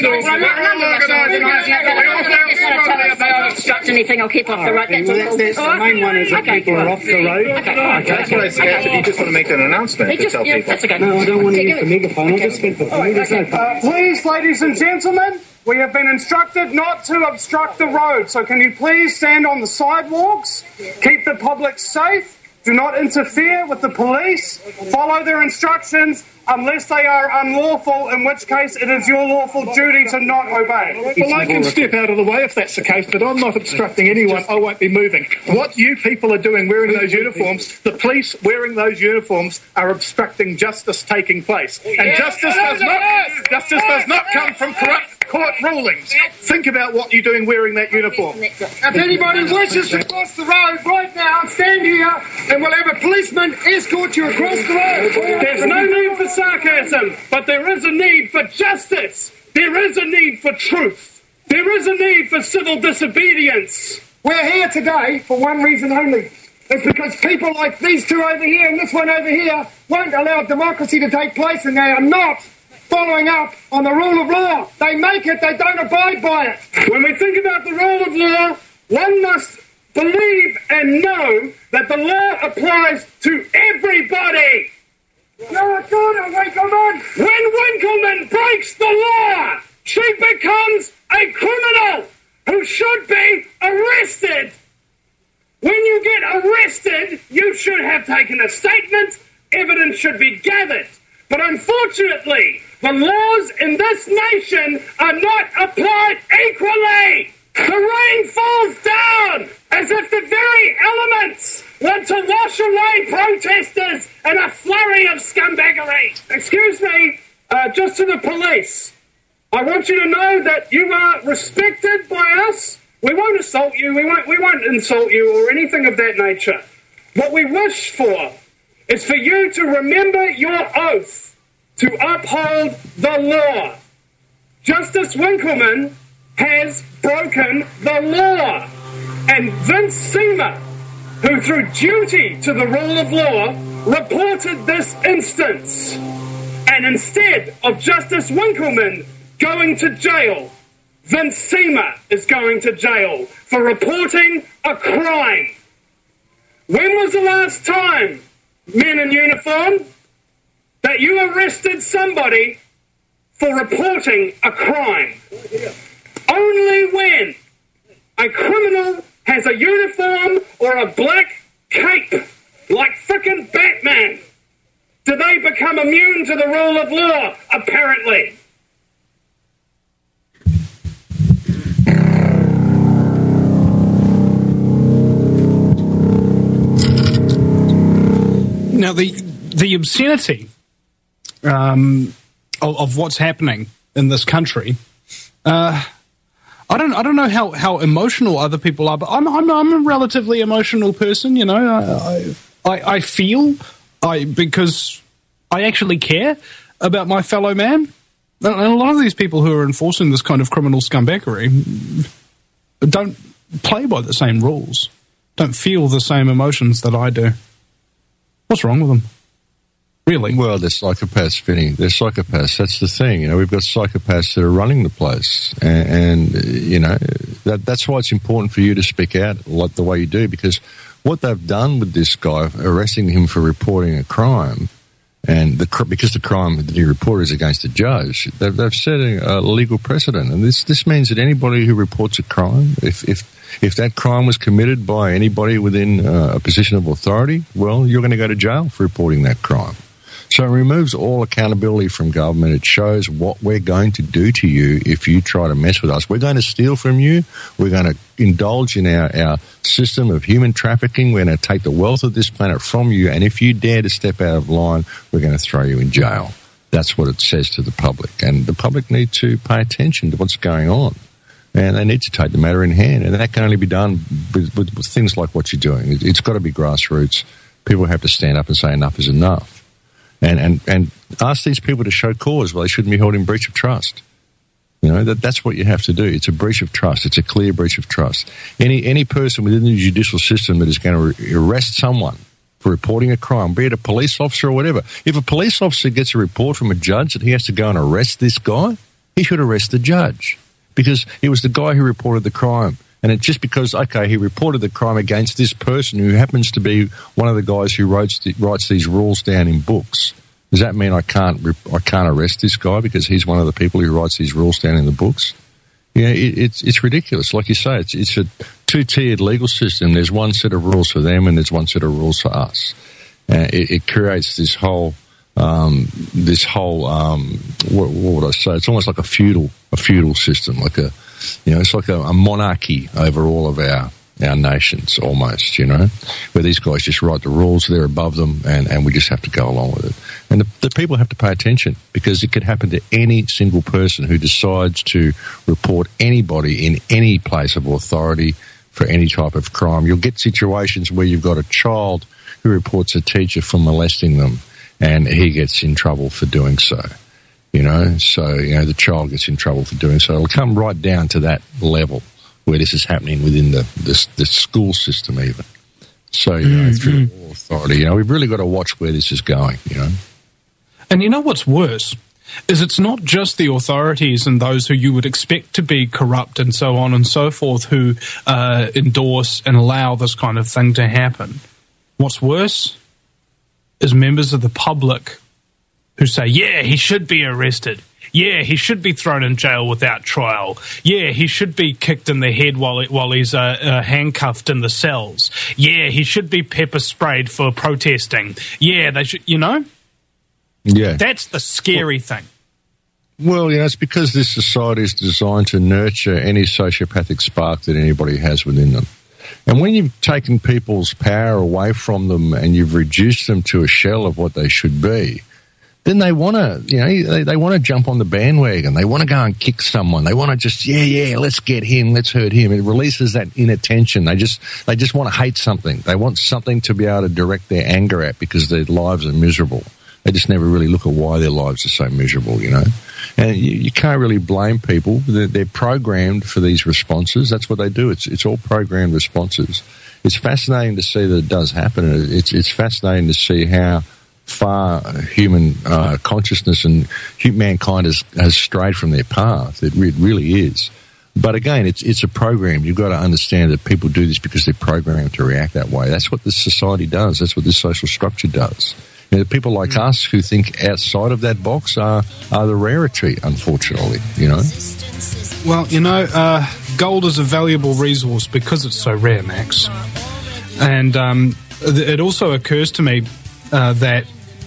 obstruct anything or keep off the road. That's, that's, that's the main one is that okay. people are off the road. Okay. Okay. That's what I suggested. You just want to make an announcement They to just, tell yeah, people. That's okay. No, I don't want to use the megaphone. I'll just speak to them. There's no Uh, please, ladies and gentlemen, we have been instructed not to obstruct the road, so can you please stand on the sidewalks, keep the public safe, do not interfere with the police, follow their instructions unless they are unlawful, in which case it is your lawful duty to not obey. Well, I can step out of the way if that's the case, but I'm not obstructing anyone. I won't be moving. What you people are doing wearing those uniforms, the police wearing those uniforms are obstructing justice taking place. And justice does not, justice does not come from corrupt court rulings. Think about what you're doing wearing that uniform. If anybody wishes to cross the road right now, stand here and we'll have a policeman escort you across the road. There's no need for sarcasm, but there is a need for justice. There is a need for truth. There is a need for civil disobedience. We're here today for one reason only. It's because people like these two over here and this one over here won't allow democracy to take place, and they are not following up on the rule of law. They make it, they don't abide by it. When we think about the rule of law, one must believe and know that the law applies to everybody. You're a good Winkleman. When Winkleman breaks the law, she becomes a criminal who should be arrested. When you get arrested, you should have taken a statement. Evidence should be gathered. But unfortunately, the laws in this nation are not applied equally. The rain falls down as if the very elements want to wash away protesters in a flurry of scumbaggery. Excuse me, uh, just to the police. I want you to know that you are respected by us. We won't assault you, we won't, we won't insult you or anything of that nature. What we wish for is for you to remember your oath to uphold the law. Justice Winkleman has broken the law. And Vince Seamer, who through duty to the rule of law, reported this instance. And instead of Justice Winkleman going to jail, Vince Seamer is going to jail for reporting a crime. When was the last time, men in uniform, that you arrested somebody for reporting a crime? Only when a criminal has a uniform or a black cape, like frickin' Batman, do they become immune to the rule of law, apparently. Now, the the obscenity um, of, of what's happening in this country. Uh, I don't I don't know how, how emotional other people are, but I'm I'm I'm a relatively emotional person. You know, I I, I feel I because I actually care about my fellow man. And a lot of these people who are enforcing this kind of criminal scumbaggery don't play by the same rules, don't feel the same emotions that I do. What's wrong with them? Really? Well, they're psychopaths, Vinny. They're psychopaths. That's the thing. You know, we've got psychopaths that are running the place. And, and you know, that, that's why it's important for you to speak out like the way you do, because what they've done with this guy, arresting him for reporting a crime, and the, because the crime that he reported is against a judge, they've, they've set a, a legal precedent. And this, this means that anybody who reports a crime, if, if, if that crime was committed by anybody within uh, a position of authority, well, you're going to go to jail for reporting that crime. So it removes all accountability from government. It shows what we're going to do to you if you try to mess with us. We're going to steal from you. We're going to indulge in our, our system of human trafficking. We're going to take the wealth of this planet from you. And if you dare to step out of line, we're going to throw you in jail. That's what it says to the public. And the public need to pay attention to what's going on. And they need to take the matter in hand. And that can only be done with, with, with things like what you're doing. It, it's got to be grassroots. People have to stand up and say enough is enough. And, and, and ask these people to show cause. Well, they shouldn't be held in breach of trust. You know, that, that's what you have to do. It's a breach of trust. It's a clear breach of trust. Any, any person within the judicial system that is going to re- arrest someone for reporting a crime, be it a police officer or whatever, if a police officer gets a report from a judge that he has to go and arrest this guy, he should arrest the judge, because it was the guy who reported the crime. And it's just because, okay, he reported the crime against this person who happens to be one of the guys who writes, the, writes these rules down in books. Does that mean I can't I can't arrest this guy because he's one of the people who writes these rules down in the books? Yeah, it, it's it's ridiculous. Like you say, it's it's a two-tiered legal system. There's one set of rules for them and there's one set of rules for us. Uh, it, it creates this whole um, this whole um, what, what would I say? It's almost like a feudal a feudal system, like a you know, it's like a, a monarchy over all of our, our nations almost, you know, where these guys just write the rules, they're above them, and, and we just have to go along with it. And the, the people have to pay attention, because it could happen to any single person who decides to report anybody in any place of authority for any type of crime. You'll get situations where you've got a child who reports a teacher for molesting them, and he gets in trouble for doing so. You know, so, you know, the child gets in trouble for doing so. It'll come right down to that level where this is happening within the, the, the school system even. So, you know, through all authority, you know, we've really got to watch where this is going, you know. And you know what's worse is it's not just the authorities and those who you would expect to be corrupt and so on and so forth who uh, endorse and allow this kind of thing to happen. What's worse is members of the public who say, yeah, he should be arrested. Yeah, he should be thrown in jail without trial. Yeah, he should be kicked in the head while while he's uh, uh, handcuffed in the cells. Yeah, he should be pepper sprayed for protesting. Yeah, they should, you know? Yeah. That's the scary well, thing. Well, you know, it's because this society is designed to nurture any sociopathic spark that anybody has within them. And when you've taken people's power away from them and you've reduced them to a shell of what they should be, then they want to, you know, they, they want to jump on the bandwagon. They want to go and kick someone. They want to just, yeah, yeah, let's get him, let's hurt him. It releases that inattention. They just, they just want to hate something. They want something to be able to direct their anger at because their lives are miserable. They just never really look at why their lives are so miserable, you know. And you, you can't really blame people. They're, they're programmed for these responses. That's what they do. It's it's all programmed responses. It's fascinating to see that it does happen. It's it's fascinating to see how far human uh, consciousness and mankind has, has strayed from their path. It re- really is. But again, it's it's a program. You've got to understand that people do this because they're programmed to react that way. That's what this society does. That's what this social structure does. You know, people like mm. us who think outside of that box are, are the rarity, unfortunately, you know. Well, you know, uh, gold is a valuable resource because it's so rare, Max. And um, it also occurs to me uh, that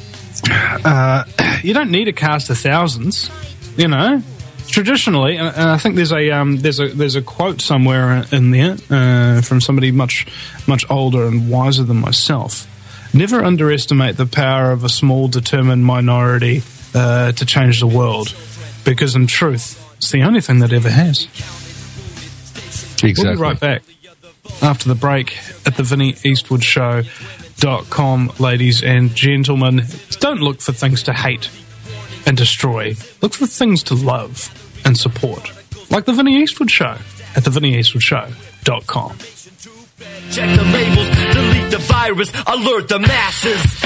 Uh, you don't need a cast of thousands, you know. Traditionally, and I think there's a um, there's a there's a quote somewhere in there uh, from somebody much much older and wiser than myself, Never underestimate the power of a small, determined minority uh, to change the world, because in truth, it's the only thing that ever has. Exactly. We'll be right back after the break at the Vinnie Eastwood Show dot com, ladies and gentlemen. Don't look for things to hate and destroy. Look for things to love and support, like the Vinnie Eastwood Show at the Vinnie Eastwood Show dot com. Check the labels, delete the virus, alert the masses.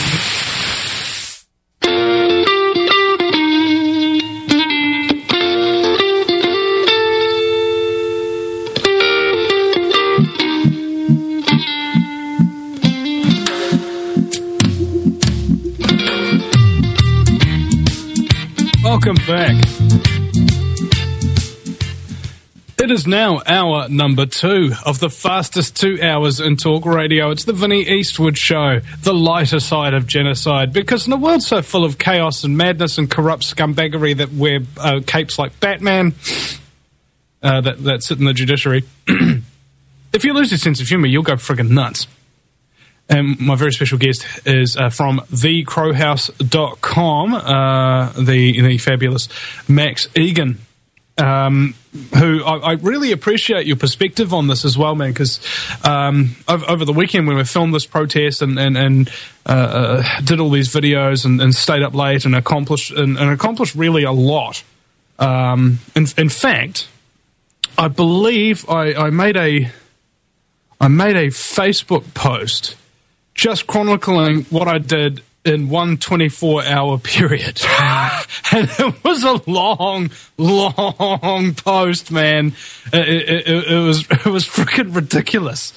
Welcome back. It is now hour number two of the fastest two hours in talk radio. It's the Vinnie Eastwood Show, the lighter side of genocide. Because in a world so full of chaos and madness and corrupt scumbaggery that wear uh, capes like Batman, uh, that, that sit in the judiciary, if you lose your sense of humour, you'll go friggin' nuts. And my very special guest is uh, from the crow house dot com, uh, the, the fabulous Max Egan. Um, who I, I really appreciate your perspective on this as well, man, because um, over, over the weekend when we filmed this protest and, and, and uh, uh, did all these videos and, and stayed up late and accomplished and, and accomplished really a lot. Um, in, in fact, I believe I, I made a I made a Facebook post just chronicling what I did in one twenty-four hour period. And it was a long, long post, man. It, it, it, it was it was freaking ridiculous.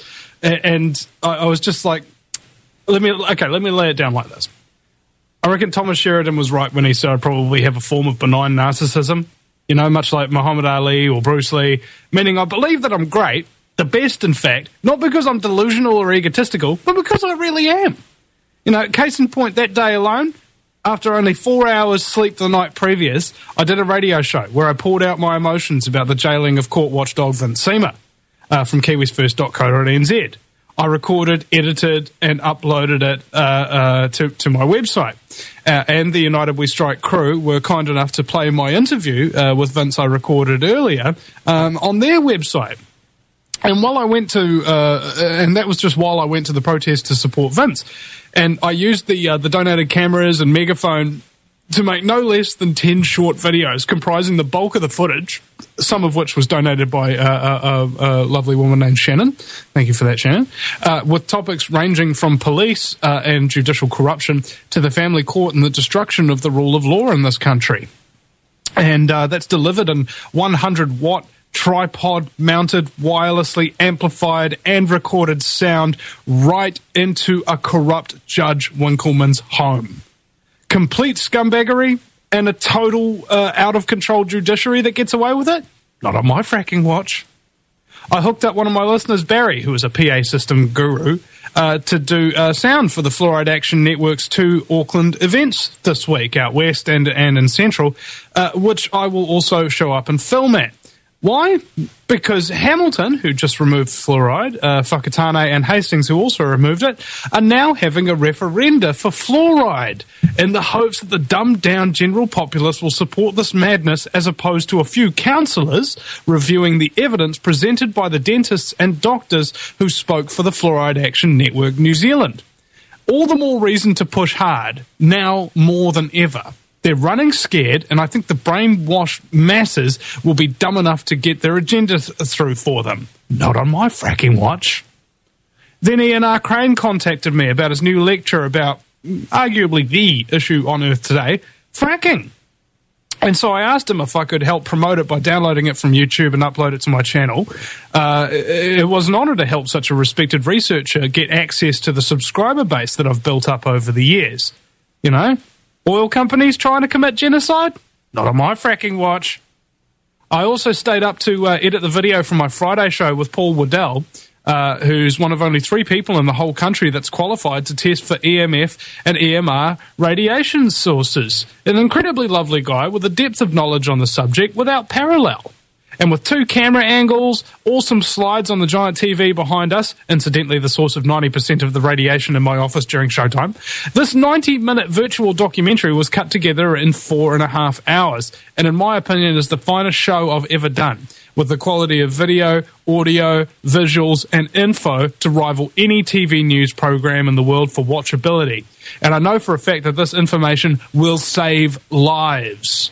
And I, I was just like, let me, okay, let me lay it down like this. I reckon Thomas Sheridan was right when he said I probably have a form of benign narcissism, you know, much like Muhammad Ali or Bruce Lee, meaning I believe that I'm great, the best, in fact, not because I'm delusional or egotistical, but because I really am. You know, case in point, that day alone, after only four hours sleep the night previous, I did a radio show where I poured out my emotions about the jailing of court watchdog Vince Seamer uh, from kiwis first dot co dot n z. I recorded, edited, and uploaded it uh, uh, to, to my website. Uh, and the United We Strike crew were kind enough to play my interview uh, with Vince I recorded earlier um, on their website. And while I went to, uh, and that was just while I went to the protest to support Vince. And I used the uh, the donated cameras and megaphone to make no less than ten short videos comprising the bulk of the footage, some of which was donated by uh, a, a, a lovely woman named Shannon. Thank you for that, Shannon. Uh, with topics ranging from police uh, and judicial corruption to the family court and the destruction of the rule of law in this country. And uh, that's delivered in one hundred watt tripod mounted, wirelessly amplified and recorded sound right into a corrupt Judge Winkleman's home. Complete scumbaggery and a total uh, out of control judiciary that gets away with it? Not on my fracking watch. I hooked up one of my listeners, Barry, who is a P A system guru, uh, to do uh, sound for the Fluoride Action Network's two Auckland events this week, out west and, and in central, uh, which I will also show up and film at. Why? Because Hamilton, who just removed fluoride, uh, Whakatane and Hastings, who also removed it, are now having a referenda for fluoride in the hopes that the dumbed-down general populace will support this madness as opposed to a few councillors reviewing the evidence presented by the dentists and doctors who spoke for the Fluoride Action Network New Zealand. All the more reason to push hard, now more than ever. They're running scared, and I think the brainwashed masses will be dumb enough to get their agenda th- through for them. Not on my fracking watch. Then Ian R. Crane contacted me about his new lecture about arguably the issue on Earth today, fracking. And so I asked him if I could help promote it by downloading it from YouTube and upload it to my channel. Uh, it was an honour to help such a respected researcher get access to the subscriber base that I've built up over the years. You know? Oil companies trying to commit genocide? Not on my fracking watch. I also stayed up to uh, edit the video from my Friday show with Paul Waddell, uh, who's one of only three people in the whole country that's qualified to test for E M F and E M R radiation sources. An incredibly lovely guy with a depth of knowledge on the subject without parallel. And with two camera angles, awesome slides on the giant T V behind us, incidentally the source of ninety percent of the radiation in my office during showtime, this ninety-minute virtual documentary was cut together in four and a half hours, and in my opinion is the finest show I've ever done, with the quality of video, audio, visuals, and info to rival any T V news program in the world for watchability. And I know for a fact that this information will save lives.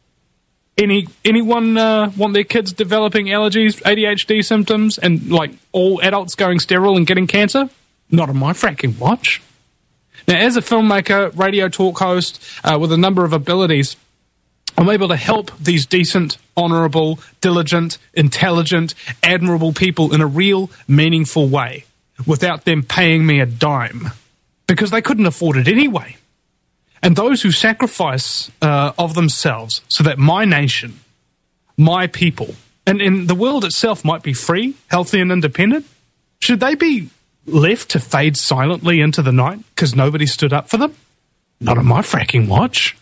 Any anyone uh, want their kids developing allergies, A D H D symptoms, and like all adults going sterile and getting cancer? Not on my fracking watch. Now, as a filmmaker, radio talk host uh, with a number of abilities, I'm able to help these decent, honourable, diligent, intelligent, admirable people in a real, meaningful way without them paying me a dime, because they couldn't afford it anyway. And those who sacrifice uh, of themselves so that my nation, my people, and, and the world itself might be free, healthy, and independent, should they be left to fade silently into the night because nobody stood up for them? Not on my fracking watch.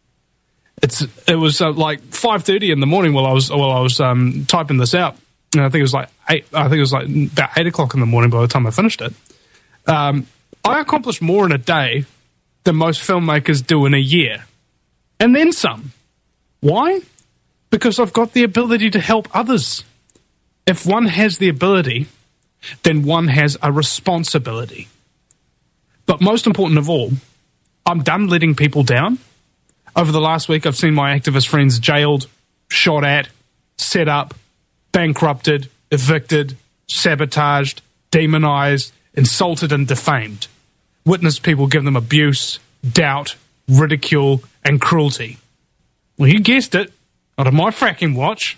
It's it was uh, like five thirty in the morning while I was while I was um, typing this out, and I think it was like eight. I think it was like about eight o'clock in the morning by the time I finished it. Um, I accomplished more in a day than most filmmakers do in a year, and then some. Why? Because I've got the ability to help others. If one has the ability, then one has a responsibility. But most important of all, I'm done letting people down. Over the last week, I've seen my activist friends jailed, shot at, set up, bankrupted, evicted, sabotaged, demonized, insulted, and defamed. Witnessed people give them abuse, doubt, ridicule, and cruelty. Well, you guessed it. Not on my fracking watch.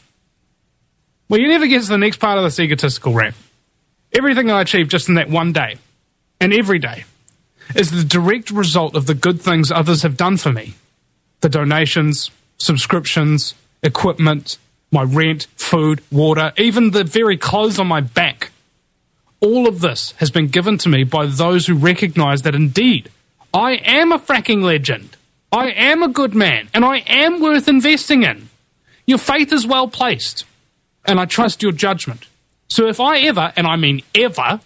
Well, you never get to the next part of this egotistical rant. Everything I achieved just in that one day, and every day, is the direct result of the good things others have done for me. The donations, subscriptions, equipment, my rent, food, water, even the very clothes on my back. All of this has been given to me by those who recognize that indeed, I am a fracking legend. I am a good man, and I am worth investing in. Your faith is well placed, and I trust your judgment. So if I ever, and I mean ever,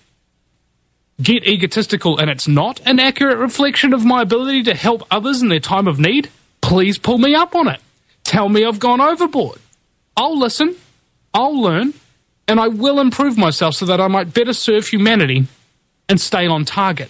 get egotistical and it's not an accurate reflection of my ability to help others in their time of need, please pull me up on it. Tell me I've gone overboard. I'll listen, I'll learn, and I will improve myself so that I might better serve humanity and stay on target.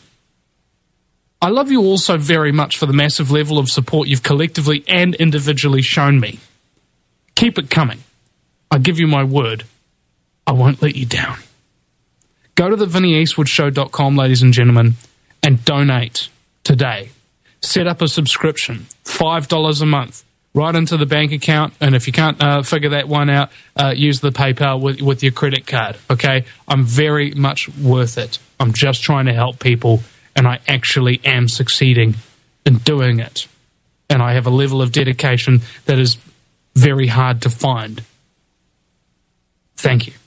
I love you all so very much for the massive level of support you've collectively and individually shown me. Keep it coming. I give you my word. I won't let you down. Go to the vinnie eastwood show dot com, ladies and gentlemen, and donate today. Set up a subscription, five dollars a month, right into the bank account, and if you can't uh, figure that one out, uh, use the PayPal with, with your credit card, okay? I'm very much worth it. I'm just trying to help people, and I actually am succeeding in doing it. And I have a level of dedication that is very hard to find. Thank you.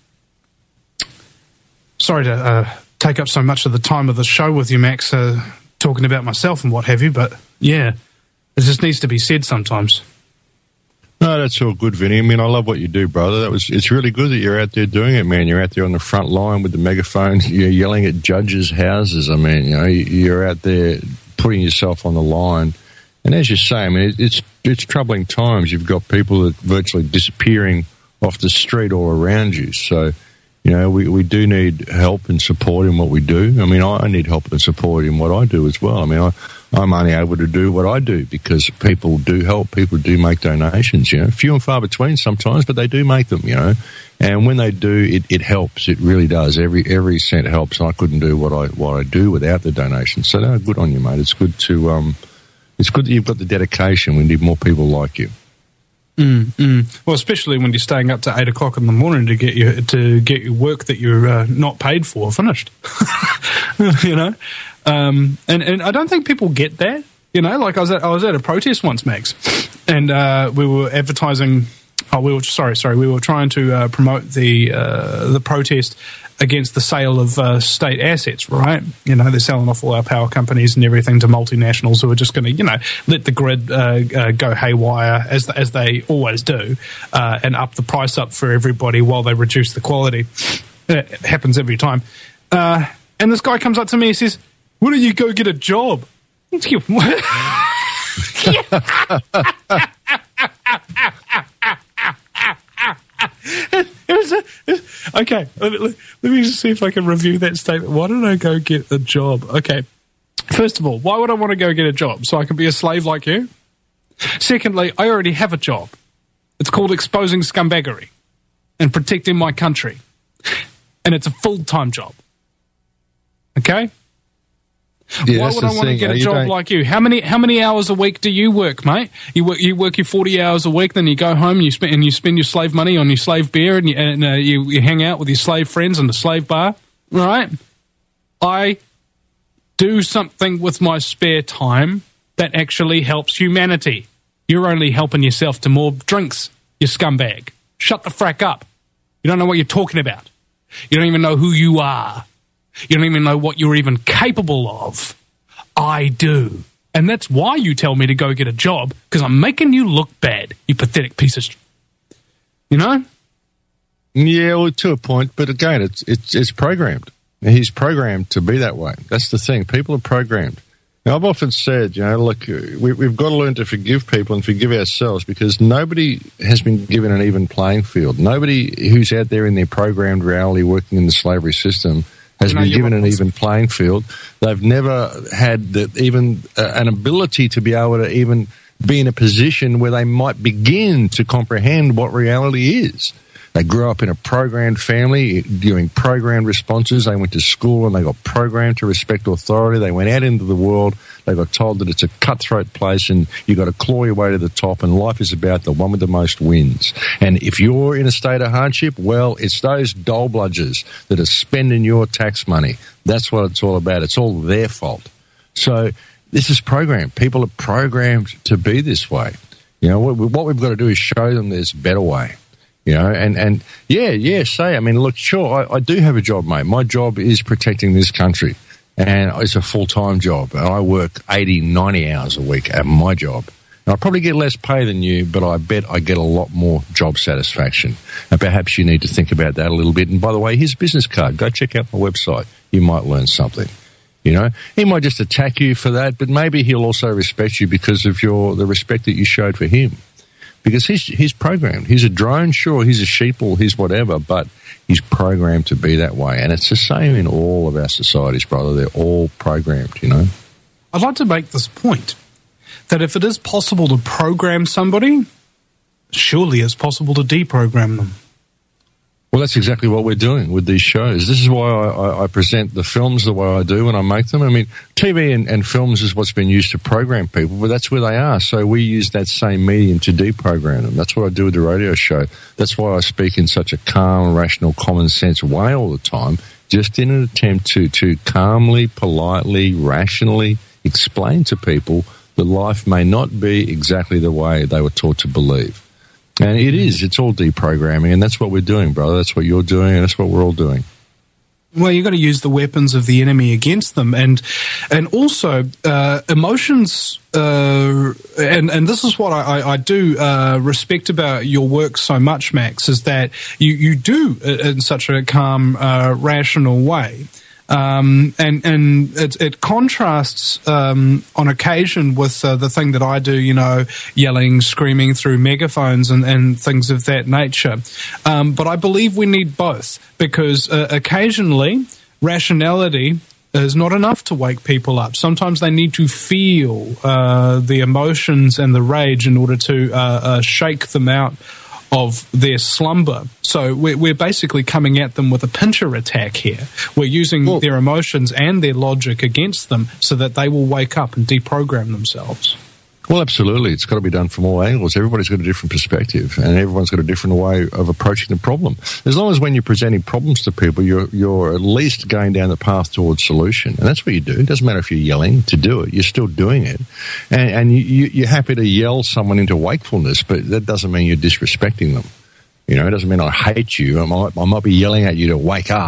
Sorry to uh, take up so much of the time of the show with you, Max, uh, talking about myself and what have you, but yeah, it just needs to be said sometimes. No, that's all good, Vinny. I mean, I love what you do, brother. That was it's really good that you're out there doing it, man. You're out there on the front line with the megaphone. You're yelling at judges' houses. I mean, you know, you're out there putting yourself on the line. And as you say, I mean, it's it's troubling times. You've got people that are virtually disappearing off the street all around you. So, you know, we, we do need help and support in what we do. I mean, I need help and support in what I do as well. I mean, I, I'm only able to do what I do because people do help. People do make donations, you know, few and far between sometimes, but they do make them, you know. And when they do, it, it helps. It really does. Every every cent helps. I couldn't do what I what I do without the donation. So, no, good on you, mate. It's good to um, it's good that you've got the dedication. We need more people like you. Mm, mm. Well, especially when you're staying up to eight o'clock in the morning to get your to get your work that you're uh, not paid for finished. You know, um, and and I don't think people get that. You know, like I was at I was at a protest once, Max, and uh, we were advertising. Oh, we were sorry, sorry. We were trying to uh, promote the uh, the protest against the sale of uh, state assets, right? You know, they're selling off all our power companies and everything to multinationals who are just going to, you know, let the grid uh, uh, go haywire as as they always do, uh, and up the price up for everybody while they reduce the quality. It happens every time. Uh, and this guy comes up to me and says, "Why don't you go get a job?" It was a, it, okay, let, let, let me just see if I can review that statement. Why don't I go get a job? Okay, first of all, why would I want to go get a job? So I can be a slave like you? Secondly, I already have a job. It's called exposing scumbaggery and protecting my country. And it's a full-time job. Okay? Yeah, why would I want to get a job like you? How many how many hours a week do you work, mate? You work you work your forty hours a week, then you go home, you spend and you spend your slave money on your slave beer, and you, and, uh, you, you hang out with your slave friends in the slave bar, right? I do something with my spare time that actually helps humanity. You're only helping yourself to more drinks, you scumbag. Shut the frack up. You don't know what you're talking about. You don't even know who you are. You don't even know what you're even capable of. I do. And that's why you tell me to go get a job, because I'm making you look bad, you pathetic piece of... Sh- you know? Yeah, well, to a point, but again, it's, it's, it's programmed. He's programmed to be that way. That's the thing. People are programmed. Now, I've often said, you know, look, we, we've got to learn to forgive people and forgive ourselves, because nobody has been given an even playing field. Nobody who's out there in their programmed reality working in the slavery system has been given an even playing field. They've never had the, even uh, an ability to be able to even be in a position where they might begin to comprehend what reality is. They grew up in a programmed family, doing programmed responses. They went to school and they got programmed to respect authority. They went out into the world. They got told that it's a cutthroat place and you've got to claw your way to the top, and life is about the one with the most wins. And if you're in a state of hardship, well, it's those dole bludgers that are spending your tax money. That's what it's all about. It's all their fault. So this is programmed. People are programmed to be this way. You know, what, what we've got to do is show them there's a better way. You know, and, and yeah, yeah, say, I mean, look, sure, I, I do have a job, mate. My job is protecting this country, and it's a full-time job. And I work eighty, ninety hours a week at my job. And I probably get less pay than you, but I bet I get a lot more job satisfaction. And perhaps you need to think about that a little bit. And by the way, here's a business card. Go check out my website. You might learn something. You know, he might just attack you for that, but maybe he'll also respect you because of your the respect that you showed for him. Because he's he's programmed. He's a drone, sure, he's a sheeple, he's whatever, but he's programmed to be that way. And it's the same in all of our societies, brother. They're all programmed, you know. I'd like to make this point, that if it is possible to program somebody, surely it's possible to deprogram them. Well, that's exactly what we're doing with these shows. This is why I, I, I present the films the way I do when I make them. I mean, T V and, and films is what's been used to program people, but that's where they are. So we use that same medium to deprogram them. That's what I do with the radio show. That's why I speak in such a calm, rational, common sense way all the time, just in an attempt to, to calmly, politely, rationally explain to people that life may not be exactly the way they were taught to believe. And it is. It's all deprogramming, and that's what we're doing, brother. That's what you're doing, and that's what we're all doing. Well, you've got to use the weapons of the enemy against them, and and also uh, emotions. Uh, and and this is what I, I do uh, respect about your work so much, Max, is that you you do it in such a calm, uh, rational way. Um, and and it, it contrasts um, on occasion with uh, the thing that I do, you know, yelling, screaming through megaphones and, and things of that nature. Um, but I believe we need both, because uh, occasionally rationality is not enough to wake people up. Sometimes they need to feel uh, the emotions and the rage in order to uh, uh, shake them out of their slumber. So we're, we're basically coming at them with a pincher attack here. We're using well, their emotions and their logic against them so that they will wake up and deprogram themselves. Well, absolutely. It's got to be done from all angles. Everybody's got a different perspective, and everyone's got a different way of approaching the problem. As long as when you're presenting problems to people, you're you're at least going down the path towards solution. And that's what you do. It doesn't matter if you're yelling to do it. You're still doing it. And, and you, you're happy to yell someone into wakefulness, but that doesn't mean you're disrespecting them. You know, it doesn't mean I hate you. I might, I might be yelling at you to wake up,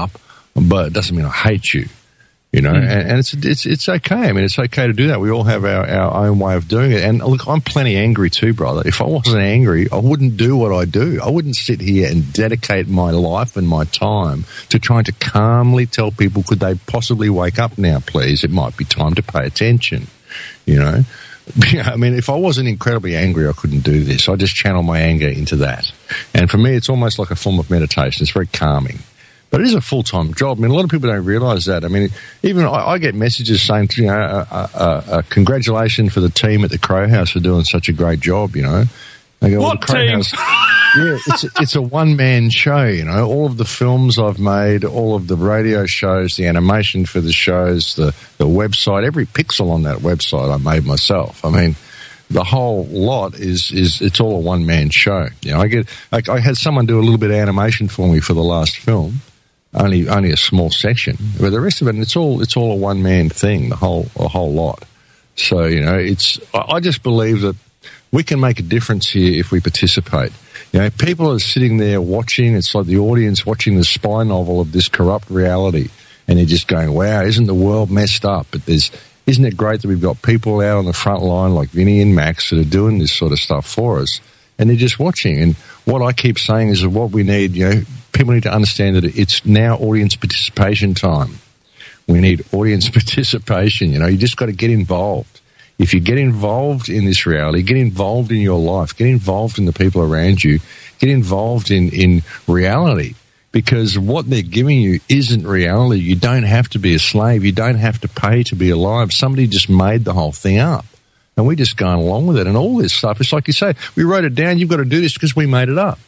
but it doesn't mean I hate you. You know, mm. and, and it's it's it's okay. I mean, it's okay to do that. We all have our, our own way of doing it. And look, I'm plenty angry too, brother. If I wasn't angry, I wouldn't do what I do. I wouldn't sit here and dedicate my life and my time to trying to calmly tell people, could they possibly wake up now, please? It might be time to pay attention. You know, I mean, if I wasn't incredibly angry, I couldn't do this. I just channel my anger into that. And for me, it's almost like a form of meditation. It's very calming. But it is a full-time job. I mean, a lot of people don't realise that. I mean, even I, I get messages saying, you know, uh, uh, uh, congratulations for the team at the Crow House for doing such a great job, you know. They go, what well, the Crow team? House, yeah, it's, it's a one-man show, you know. All of the films I've made, all of the radio shows, the animation for the shows, the, the website, every pixel on that website I made myself. I mean, the whole lot is, is it's all a one-man show. You know, I get, like, I had someone do a little bit of animation for me for the last film. Only, only a small section, but the rest of it, it's all, it's all a one man thing. The whole, a whole lot. So you know, it's. I just believe that we can make a difference here if we participate. You know, people are sitting there watching. It's like the audience watching the spy novel of this corrupt reality, and they're just going, "Wow, isn't the world messed up?" But there's, isn't it great that we've got people out on the front line like Vinny and Max that are doing this sort of stuff for us, and they're just watching. And what I keep saying is that what we need, you know. People need to understand that it's now audience participation time. We need audience participation. You know, you just got to get involved. If you get involved in this reality, get involved in your life, get involved in the people around you, get involved in, in reality, because what they're giving you isn't reality. You don't have to be a slave. You don't have to pay to be alive. Somebody just made the whole thing up. And we're just going along with it. And all this stuff, it's like you say, we wrote it down. You've got to do this because we made it up.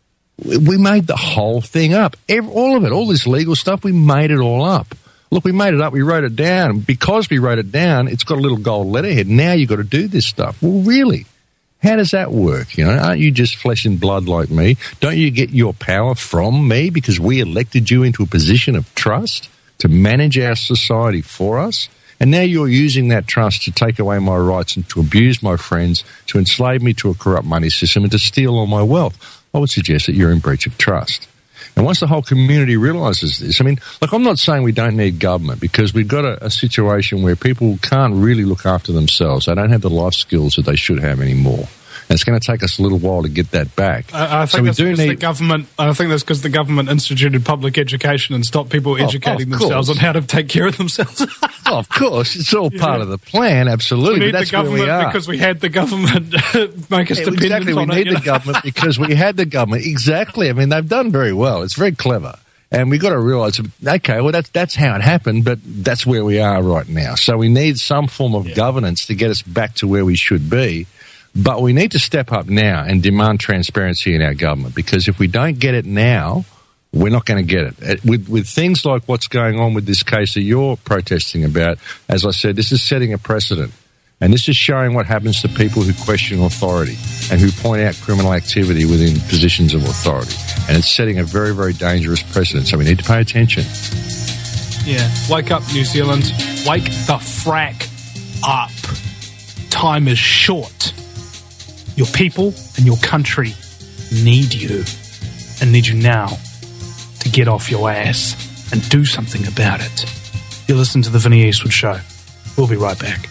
We made the whole thing up. Every, all of it, all this legal stuff, we made it all up. Look, we made it up. We wrote it down. Because we wrote it down, it's got a little gold letterhead. Now you've got to do this stuff. Well, really? How does that work? You know, aren't you just flesh and blood like me? Don't you get your power from me because we elected you into a position of trust to manage our society for us? And now you're using that trust to take away my rights and to abuse my friends, to enslave me to a corrupt money system and to steal all my wealth. I would suggest that you're in breach of trust. And once the whole community realises this, I mean, look, I'm not saying we don't need government because we've got a, a situation where people can't really look after themselves. They don't have the life skills that they should have anymore. And it's going to take us a little while to get that back. I, I think so that's we do because need... the government. I think that's because the government instituted public education and stopped people educating oh, themselves on how to take care of themselves. Oh, of course, it's all part yeah. of the plan. Absolutely, we need but that's the government where we are. because we had the government make us yeah, dependent exactly. on we it. need You the know? government because we had the government. Exactly. I mean, they've done very well. It's very clever. And we've got to realise, okay, well, that's that's how it happened, but that's where we are right now. So we need some form of yeah. governance to get us back to where we should be. But we need to step up now and demand transparency in our government, because if we don't get it now, we're not going to get it. With, with things like what's going on with this case that you're protesting about, as I said, this is setting a precedent. And this is showing what happens to people who question authority and who point out criminal activity within positions of authority. And it's setting a very, very dangerous precedent. So we need to pay attention. Yeah. Wake up, New Zealand. Wake the frack up. Time is short. Your people and your country need you and need you now to get off your ass and do something about it. You listen to the Vinny Eastwood Show. We'll be right back.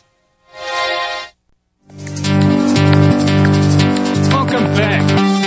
Welcome back.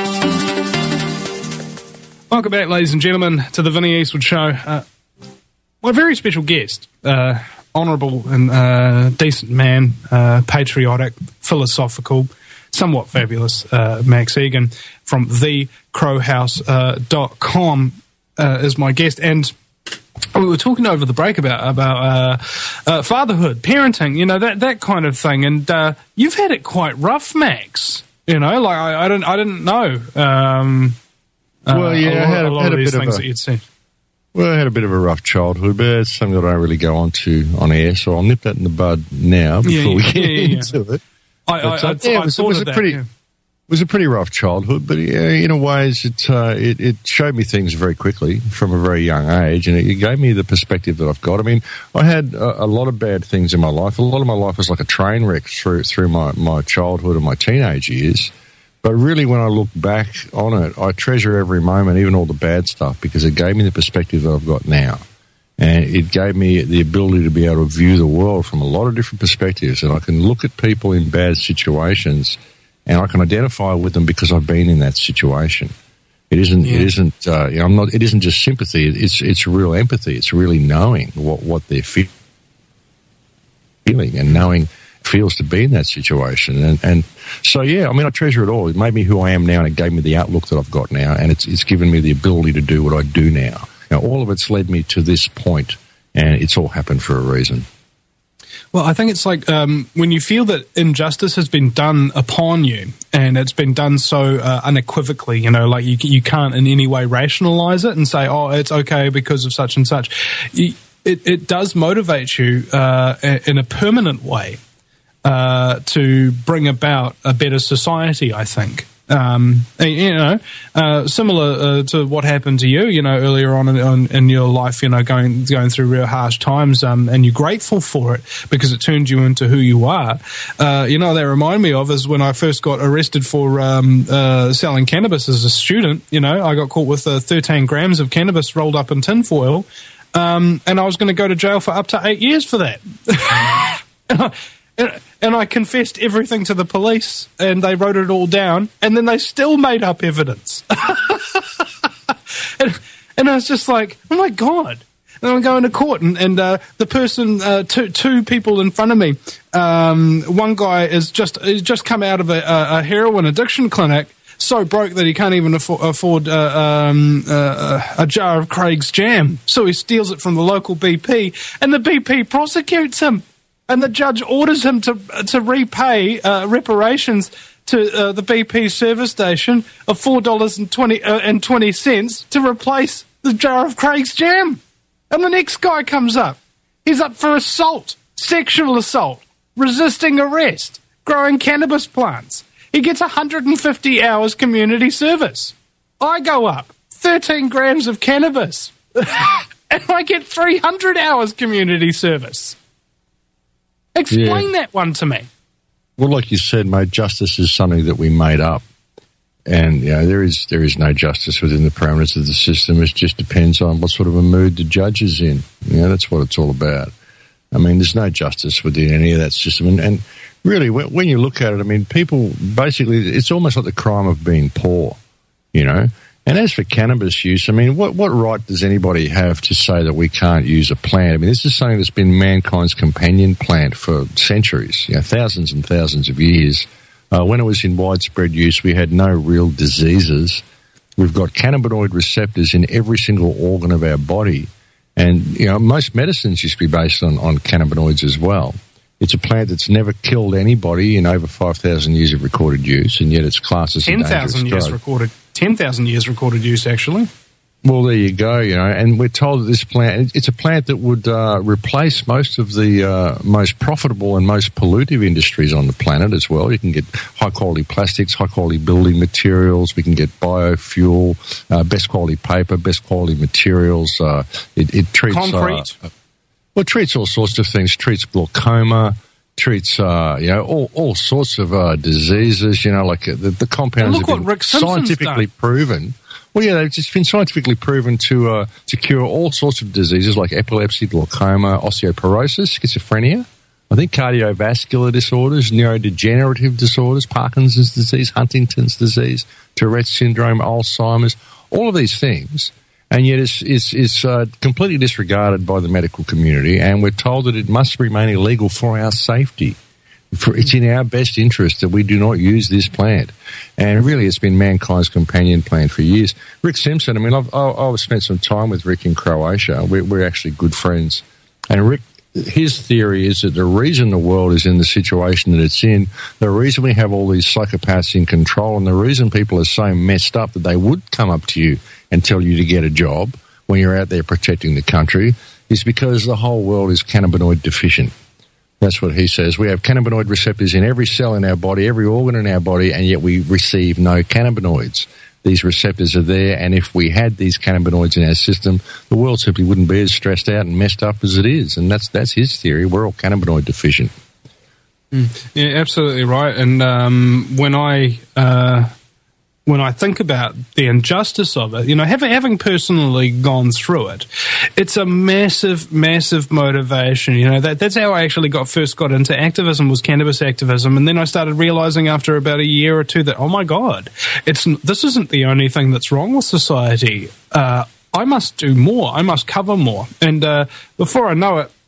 Welcome back, ladies and gentlemen, to the Vinny Eastwood Show. Uh, my very special guest, uh, honourable and uh, decent man, uh, patriotic, philosophical, somewhat fabulous, uh, Max Egan from the crow house dot com uh, is my guest. And we were talking over the break about about uh, uh, fatherhood, parenting, you know, that that kind of thing. And uh, you've had it quite rough, Max. You know, like I, I didn't I didn't know. Um, well, yeah, uh, a lot, I had a, a lot had of a these bit things of a, that you'd seen. Well, I had a bit of a rough childhood, but it's something that I don't really go on to on air, so I'll nip that in the bud now before yeah, we yeah, get yeah, yeah. into it. I, But, I, uh, I, yeah, I it was, it thought was of a that, pretty, yeah. it was a pretty rough childhood, but yeah, in a ways, it, uh, it it showed me things very quickly from a very young age, and it, it gave me the perspective that I've got. I mean, I had a, a lot of bad things in my life. A lot of my life was like a train wreck through through my, my childhood and my teenage years. But really, when I look back on it, I treasure every moment, even all the bad stuff, because it gave me the perspective that I've got now. And it gave me the ability to be able to view the world from a lot of different perspectives. And I can look at people in bad situations and I can identify with them because I've been in that situation. It isn't, yeah. it isn't, uh, you know, I'm not, it isn't just sympathy. It's, it's real empathy. It's really knowing what, what they're feeling and knowing feels to be in that situation. And, and so, yeah, I mean, I treasure it all. It made me who I am now, and it gave me the outlook that I've got now, and it's, it's given me the ability to do what I do now. Now, all of it's led me to this point, and it's all happened for a reason. Well, I think it's like um, when you feel that injustice has been done upon you, and it's been done so uh, unequivocally, you know, like you you can't in any way rationalize it and say, oh, it's okay because of such and such. You, it, it does motivate you uh, in a permanent way uh, to bring about a better society, I think. Um, you know, uh, similar uh, to what happened to you, you know, earlier on in, on, in your life, you know, going going through real harsh times, um, and you're grateful for it because it turned you into who you are. Uh, you know, they remind me of is when I first got arrested for um, uh, selling cannabis as a student. You know, I got caught with uh, thirteen grams of cannabis rolled up in tinfoil, um, and I was going to go to jail for up to eight years for that. And, and I confessed everything to the police, and they wrote it all down, and then they still made up evidence. and, and I was just like, oh my God. And I'm going to court, and, and uh, the person, uh, two, two people in front of me, um, one guy is just is just come out of a, a heroin addiction clinic, so broke that he can't even afford, afford uh, um, uh, a jar of Craig's jam. So he steals it from the local B P, and the B P prosecutes him. And the judge orders him to to repay uh, reparations to uh, the B P service station of four dollars and twenty uh, and twenty cents to replace the jar of Craig's jam. And the next guy comes up. He's up for assault, sexual assault, resisting arrest, growing cannabis plants. He gets one hundred fifty hours community service. I go up, thirteen grams of cannabis, and I get three hundred hours community service. Explain yeah. that one to me. Well, like you said, mate, justice is something that we made up. And, you know, there is there is no justice within the parameters of the system. It just depends on what sort of a mood the judge is in. You know, that's what it's all about. I mean, there's no justice within any of that system. And, and really, when, when you look at it, I mean, people, basically, it's almost like the crime of being poor, you know. And as for cannabis use, I mean, what, what right does anybody have to say that we can't use a plant? I mean, this is something that's been mankind's companion plant for centuries, you know, thousands and thousands of years. Uh, when it was in widespread use, we had no real diseases. We've got cannabinoid receptors in every single organ of our body. And, you know, most medicines used to be based on, on cannabinoids as well. It's a plant that's never killed anybody in over five thousand years of recorded use, and yet it's classed as a dangerous drug. ten thousand years recorded. ten thousand years recorded use, actually. Well, there you go, you know, and we're told that this plant, it's a plant that would uh, replace most of the uh, most profitable and most pollutive industries on the planet as well. You can get high-quality plastics, high-quality building materials. We can get biofuel, uh, best-quality paper, best-quality materials. Uh, it, it treats... Concrete. Uh, well, it treats all sorts of things. Treats glaucoma, treats, uh, you know, all, all sorts of uh, diseases, you know, like uh, the, the compounds have been scientifically done. proven. Well, yeah, they've just been scientifically proven to uh, to cure all sorts of diseases like epilepsy, glaucoma, osteoporosis, schizophrenia, I think cardiovascular disorders, neurodegenerative disorders, Parkinson's disease, Huntington's disease, Tourette's syndrome, Alzheimer's, all of these things. And yet it's, it's, it's uh, completely disregarded by the medical community, and we're told that it must remain illegal for our safety. For, it's in our best interest that we do not use this plant. And really, it's been mankind's companion plant for years. Rick Simpson, I mean, I've, I've spent some time with Rick in Croatia. We're, we're actually good friends. And Rick, his theory is that the reason the world is in the situation that it's in, the reason we have all these psychopaths in control, and the reason people are so messed up that they would come up to you and tell you to get a job when you're out there protecting the country, is because the whole world is cannabinoid deficient. That's what he says. We have cannabinoid receptors in every cell in our body, every organ in our body, and yet we receive no cannabinoids. These receptors are there, and if we had these cannabinoids in our system, the world simply wouldn't be as stressed out and messed up as it is. And that's that's his theory. We're all cannabinoid deficient. Mm. Yeah, absolutely right. And um, when I uh, when I think about the injustice of it, you know, having having personally gone through it, it's a massive, massive motivation. You know, that that's how I actually got first got into activism, was cannabis activism, and then I started realizing after about a year or two that, oh my God, it's this isn't the only thing that's wrong with society. Uh, I must do more. I must cover more. And uh, before I know it,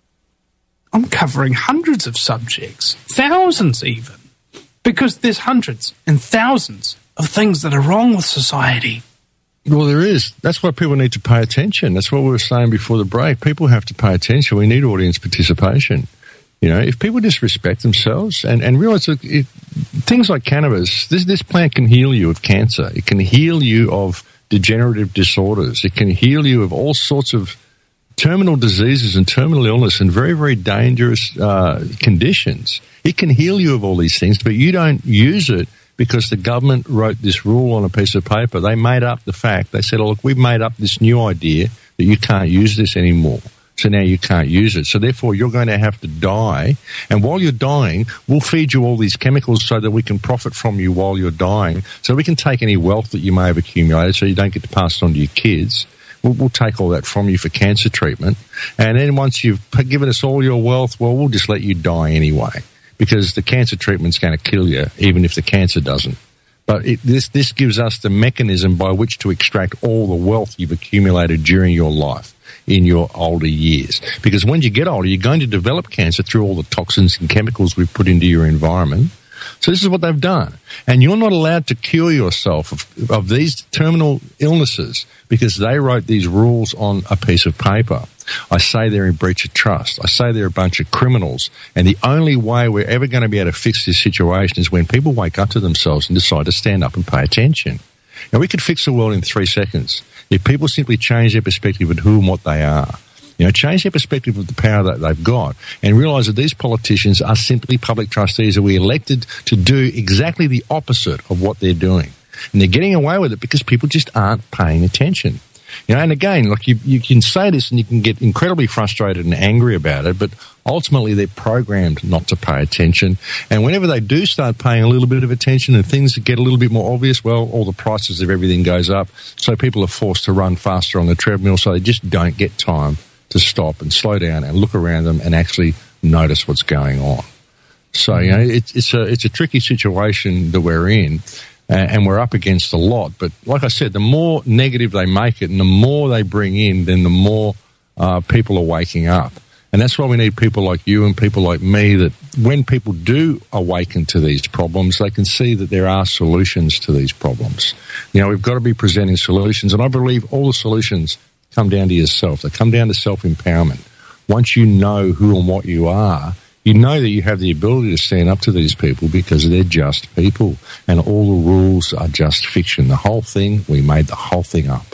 I'm covering hundreds of subjects, thousands even, because there's hundreds and thousands of things that are wrong with society. Well, there is. That's why people need to pay attention. That's what we were saying before the break. People have to pay attention. We need audience participation. You know, if people just respect themselves and, and realize that it, things like cannabis, this, this plant can heal you of cancer. It can heal you of degenerative disorders. It can heal you of all sorts of terminal diseases and terminal illness and very, very dangerous uh, conditions. It can heal you of all these things, but you don't use it because the government wrote this rule on a piece of paper. They made up the fact. They said, oh, look, we've made up this new idea that you can't use this anymore. So now you can't use it. So therefore, you're going to have to die. And while you're dying, we'll feed you all these chemicals so that we can profit from you while you're dying. So we can take any wealth that you may have accumulated so you don't get to pass it on to your kids. We'll, we'll take all that from you for cancer treatment. And then once you've given us all your wealth, well, we'll just let you die anyway, because the cancer treatment's going to kill you, even if the cancer doesn't. But it, this, this gives us the mechanism by which to extract all the wealth you've accumulated during your life in your older years. Because when you get older, you're going to develop cancer through all the toxins and chemicals we've put into your environment. So this is what they've done. And you're not allowed to cure yourself of, of these terminal illnesses because they wrote these rules on a piece of paper. I say they're in breach of trust. I say they're a bunch of criminals. And the only way we're ever going to be able to fix this situation is when people wake up to themselves and decide to stand up and pay attention. Now, we could fix the world in three seconds if people simply change their perspective of who and what they are. You know, change their perspective of the power that they've got and realise that these politicians are simply public trustees that we elected to do exactly the opposite of what they're doing. And they're getting away with it because people just aren't paying attention. You know, and again, like you, you can say this and you can get incredibly frustrated and angry about it, but ultimately they're programmed not to pay attention. And whenever they do start paying a little bit of attention and things get a little bit more obvious, well, all the prices of everything goes up. So people are forced to run faster on the treadmill, so they just don't get time to stop and slow down and look around them and actually notice what's going on. So, you know, it's, it's a, it's a tricky situation that we're in. And we're up against a lot. But like I said, the more negative they make it and the more they bring in, then the more uh, people are waking up. And that's why we need people like you and people like me, that when people do awaken to these problems, they can see that there are solutions to these problems. You know, we've got to be presenting solutions. And I believe all the solutions come down to yourself. They come down to self-empowerment. Once you know who and what you are, you know that you have the ability to stand up to these people because they're just people and all the rules are just fiction. The whole thing, we made the whole thing up.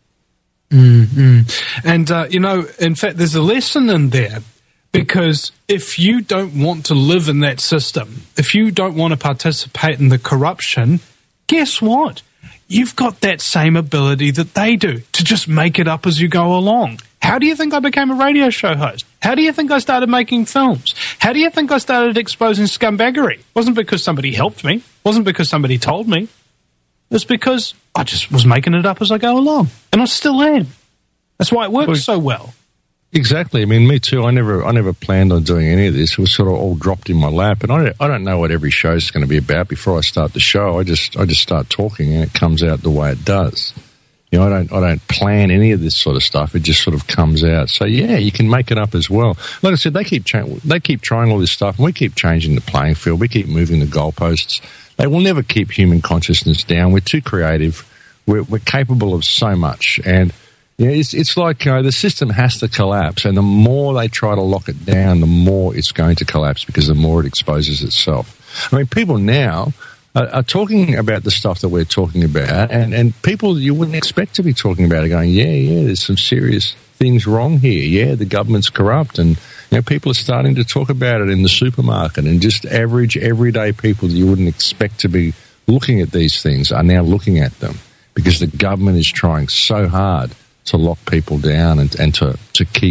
Mm-hmm. And, uh, you know, in fact, there's a lesson in there, because if you don't want to live in that system, if you don't want to participate in the corruption, guess what? You've got that same ability that they do to just make it up as you go along. How do you think I became a radio show host? How do you think I started making films? How do you think I started exposing scumbaggery? It wasn't because somebody helped me. It wasn't because somebody told me. It was because I just was making it up as I go along. And I still am. That's why it works well, so well. Exactly. I mean, me too. I never I never planned on doing any of this. It was sort of all dropped in my lap. And I don't, I don't know what every show is going to be about before I start the show. I just I just start talking and it comes out the way it does. You know, I don't, I don't plan any of this sort of stuff. It just sort of comes out. So yeah, you can make it up as well. Like I said, they keep, cha- they keep trying all this stuff and we keep changing the playing field. We keep moving the goalposts. They will never keep human consciousness down. We're too creative. We're, we're capable of so much. And yeah, it's, it's like, you know, the system has to collapse. And the more they try to lock it down, the more it's going to collapse because the more it exposes itself. I mean, people now are talking about the stuff that we're talking about, and, and people you wouldn't expect to be talking about it going, yeah, yeah, there's some serious things wrong here. Yeah, the government's corrupt, and you know, people are starting to talk about it in the supermarket, and just average, everyday people that you wouldn't expect to be looking at these things are now looking at them because the government is trying so hard to lock people down and, and to, to keep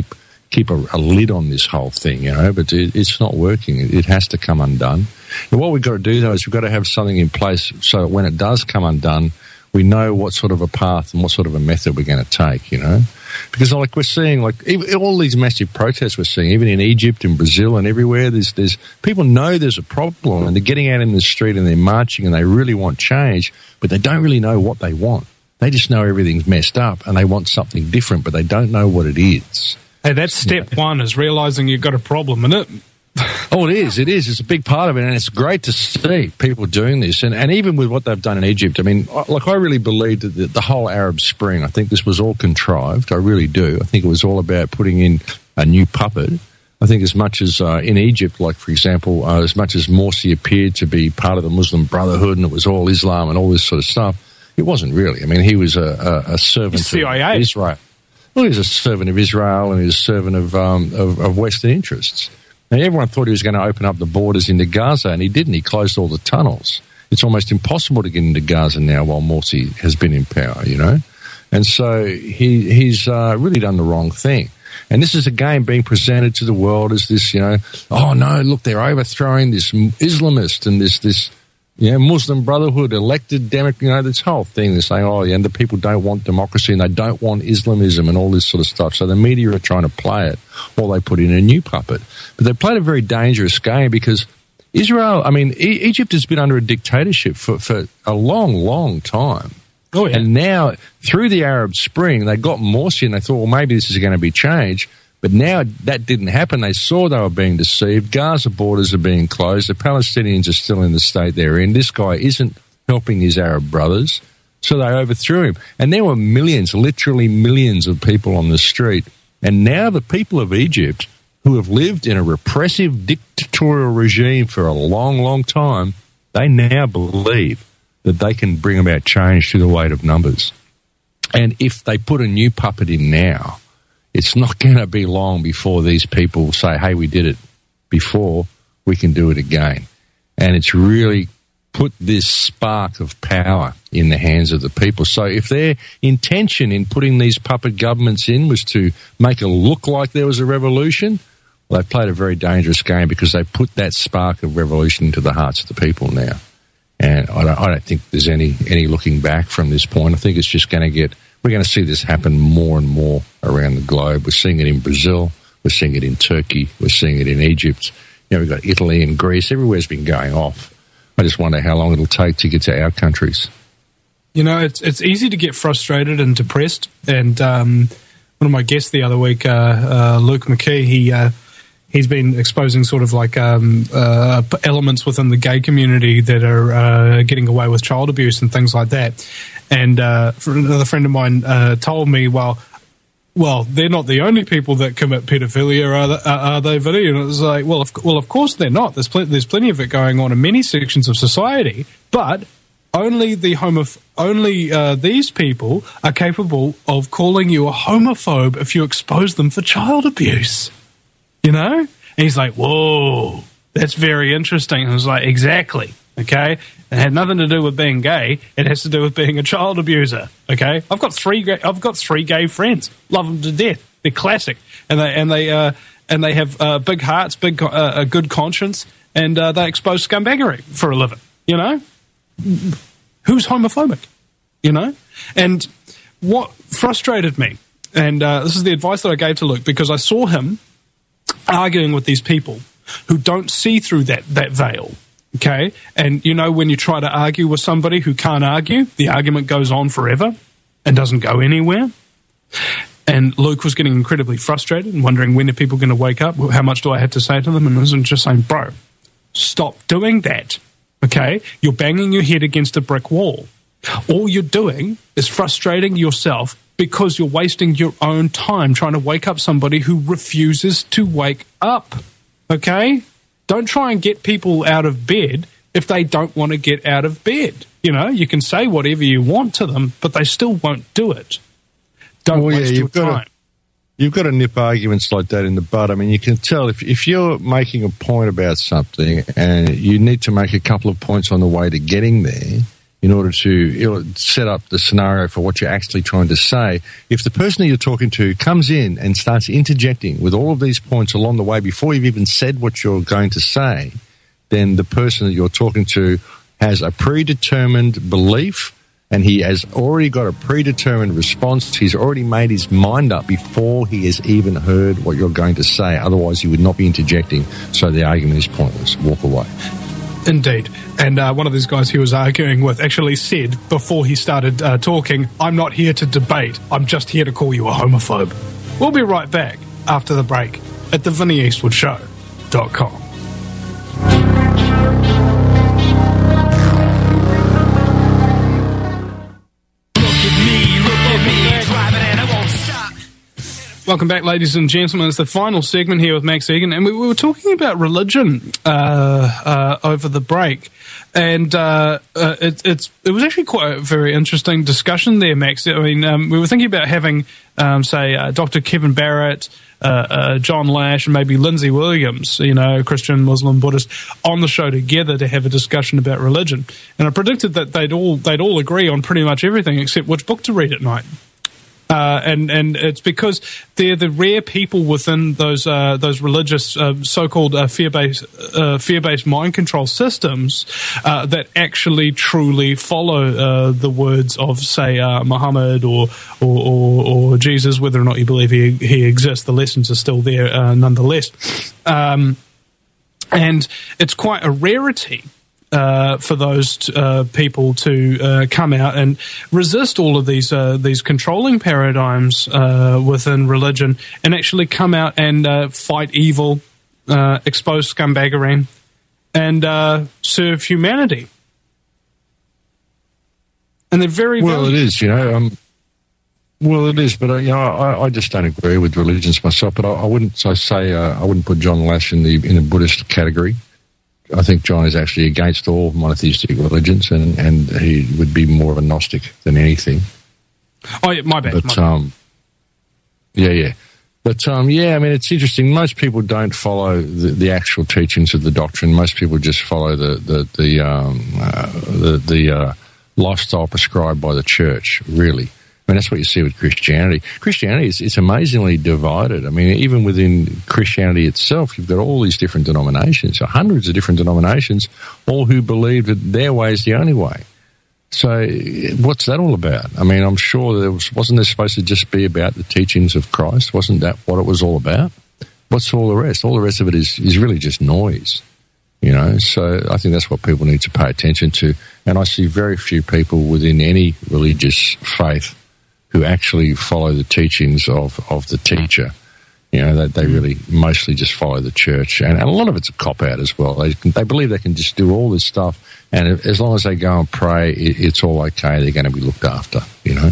keep a, a lid on this whole thing, you know, but it, it's not working. It, it has to come undone. And what we've got to do, though, is we've got to have something in place so that when it does come undone, we know what sort of a path and what sort of a method we're going to take, you know. Because, like, we're seeing, like, even, all these massive protests we're seeing, even in Egypt and Brazil and everywhere, there's, there's people know there's a problem and they're getting out in the street and they're marching and they really want change, but they don't really know what they want. They just know everything's messed up and they want something different, but they don't know what it is. Hey, that's step yeah. one, is realising you've got a problem, isn't it? Oh, it is. It is. It's a big part of it, and it's great to see people doing this. And, and even with what they've done in Egypt, I mean, like, I really believe that the, the whole Arab Spring, I think this was all contrived. I really do. I think it was all about putting in a new puppet. I think as much as uh, in Egypt, like, for example, uh, as much as Morsi appeared to be part of the Muslim Brotherhood and it was all Islam and all this sort of stuff, it wasn't really. I mean, he was a, a, a servant C I A. of Israel. Well, he was a servant of Israel and he was a servant of, um, of, of Western interests. Now, everyone thought he was going to open up the borders into Gaza, and he didn't. He closed all the tunnels. It's almost impossible to get into Gaza now while Morsi has been in power, you know. And so he he's uh, really done the wrong thing. And this is again being presented to the world as this, you know, oh no, look, they're overthrowing this Islamist and this this you know, Muslim Brotherhood, elected Democrat, you know, this whole thing. They're saying, oh, yeah, and the people don't want democracy and they don't want Islamism and all this sort of stuff. So the media are trying to play it, or they put in a new puppet. But they played a very dangerous game because Israel, I mean, e- Egypt has been under a dictatorship for, for a long, long time. Oh, yeah. And now, through the Arab Spring, they got Morsi and they thought, well, maybe this is going to be changed. But now that didn't happen. They saw they were being deceived. Gaza borders are being closed. The Palestinians are still in the state they're in. This guy isn't helping his Arab brothers. So they overthrew him. And there were millions, literally millions of people on the street. And now the people of Egypt, who have lived in a repressive dictatorial regime for a long, long time, they now believe that they can bring about change through the weight of numbers. And if they put a new puppet in now, it's not going to be long before these people say, hey, we did it before, we can do it again. And it's really put this spark of power in the hands of the people. So if their intention in putting these puppet governments in was to make it look like there was a revolution, well, they've played a very dangerous game because they put that spark of revolution into the hearts of the people now. And I don't, I don't think there's any, any looking back from this point. I think it's just going to get... We're going to see this happen more and more around the globe. We're seeing it in Brazil. We're seeing it in Turkey. We're seeing it in Egypt. You know, we've got Italy and Greece. Everywhere's been going off. I just wonder how long it'll take to get to our countries. You know, it's it's easy to get frustrated and depressed. And um, one of my guests the other week, uh, uh, Luke McKee, he uh, he's been exposing sort of like um, uh, elements within the gay community that are uh, getting away with child abuse and things like that. And uh, another friend of mine uh, told me, well, well, they're not the only people that commit pedophilia, are they, are they Vinny? And it was like, well, of, well, of course they're not. There's, pl- there's plenty of it going on in many sections of society, but only the homo- only uh, these people are capable of calling you a homophobe if you expose them for child abuse. You know? And he's like, whoa, that's very interesting. And I was like, exactly. Okay, it had nothing to do with being gay. It has to do with being a child abuser. Okay, I've got three. Gay, I've got three gay friends. Love them to death. They're classic, and they and they uh, and they have uh, big hearts, big uh, a good conscience, and uh, they expose scumbaggery for a living. You know, who's homophobic? You know, and what frustrated me, and uh, this is the advice that I gave to Luke, because I saw him arguing with these people who don't see through that that veil. Okay, and you know, when you try to argue with somebody who can't argue, the argument goes on forever and doesn't go anywhere. And Luke was getting incredibly frustrated and wondering, when are people going to wake up? How much do I have to say to them? And I was just saying, bro, stop doing that. Okay, you're banging your head against a brick wall. All you're doing is frustrating yourself because you're wasting your own time trying to wake up somebody who refuses to wake up. Okay? Don't try and get people out of bed if they don't want to get out of bed. You know, you can say whatever you want to them, but they still won't do it. Don't well, waste yeah, your time. To, you've got to nip arguments like that in the bud. I mean, you can tell if, if you're making a point about something and you need to make a couple of points on the way to getting there, in order to you know, set up the scenario for what you're actually trying to say. If the person that you're talking to comes in and starts interjecting with all of these points along the way before you've even said what you're going to say, then the person that you're talking to has a predetermined belief, and he has already got a predetermined response. He's already made his mind up before he has even heard what you're going to say. Otherwise, you would not be interjecting, so the argument is pointless. Walk away. Indeed. And uh, one of these guys he was arguing with actually said before he started uh, talking, "I'm not here to debate. I'm just here to call you a homophobe." We'll be right back after the break at the Vinnie Eastwood Show dot com. Welcome back, ladies and gentlemen. It's the final segment here with Max Egan, and we, we were talking about religion uh, uh, over the break, and uh, uh, it, it's it was actually quite a very interesting discussion there, Max. I mean, um, we were thinking about having, um, say, uh, Doctor Kevin Barrett, uh, uh, John Lash, and maybe Lindsay Williams, you know, Christian, Muslim, Buddhist, on the show together to have a discussion about religion. And I predicted that they'd all they'd all agree on pretty much everything except which book to read at night. Uh, and, and it's because they're the rare people within those uh, those religious uh, so-called uh, fear-based uh, fear-based mind control systems uh, that actually truly follow uh, the words of, say, uh, Muhammad or, or, or or Jesus, whether or not you believe he he exists. The lessons are still there uh, nonetheless, um, and it's quite a rarity. Uh, for those t- uh, people to uh, come out and resist all of these uh, these controlling paradigms uh, within religion, and actually come out and uh, fight evil, uh, expose scumbaggery, and uh, serve humanity. And they're very well. valuable. It is, you know. Um, well, it is, but uh, you know, I, I just don't agree with religions myself. But I, I wouldn't. So say uh, I wouldn't put John Lash in the in the Buddhist category. I think John is actually against all monotheistic religions, and, and he would be more of a Gnostic than anything. Oh, yeah, my bad. But, my bad. um, yeah, yeah. But, um, yeah, I mean, it's interesting. Most people don't follow the, the actual teachings of the doctrine. Most people just follow the, the, the, um, uh, the, the uh, lifestyle prescribed by the church, really. I mean, that's what you see with Christianity. Christianity is it's amazingly divided. I mean, even within Christianity itself, you've got all these different denominations, so hundreds of different denominations, all who believe that their way is the only way. So what's that all about? I mean, I'm sure there was, wasn't this supposed to just be about the teachings of Christ? Wasn't that what it was all about? What's all the rest? All the rest of it is, is really just noise. You know, so I think that's what people need to pay attention to. And I see very few people within any religious faith who actually follow the teachings of, of the teacher. You know, they, they really mostly just follow the church. And, and a lot of it's a cop-out as well. They, they believe they can just do all this stuff, and as long as they go and pray, it, it's all okay. They're going to be looked after, you know.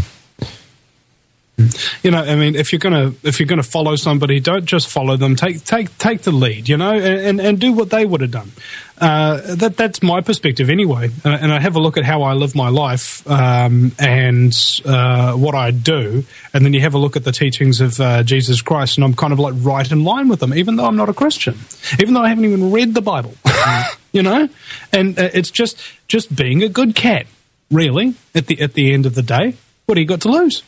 You know, I mean, if you're gonna if you're gonna follow somebody, don't just follow them. Take take take the lead, you know, and, and do what they would have done. Uh, that that's my perspective anyway. Uh, and I have a look at how I live my life um, and uh, what I do, and then you have a look at the teachings of uh, Jesus Christ, and I'm kind of like right in line with them, even though I'm not a Christian, even though I haven't even read the Bible, you know. And uh, it's just just being a good cat, really. At the at the end of the day, what do you got to lose?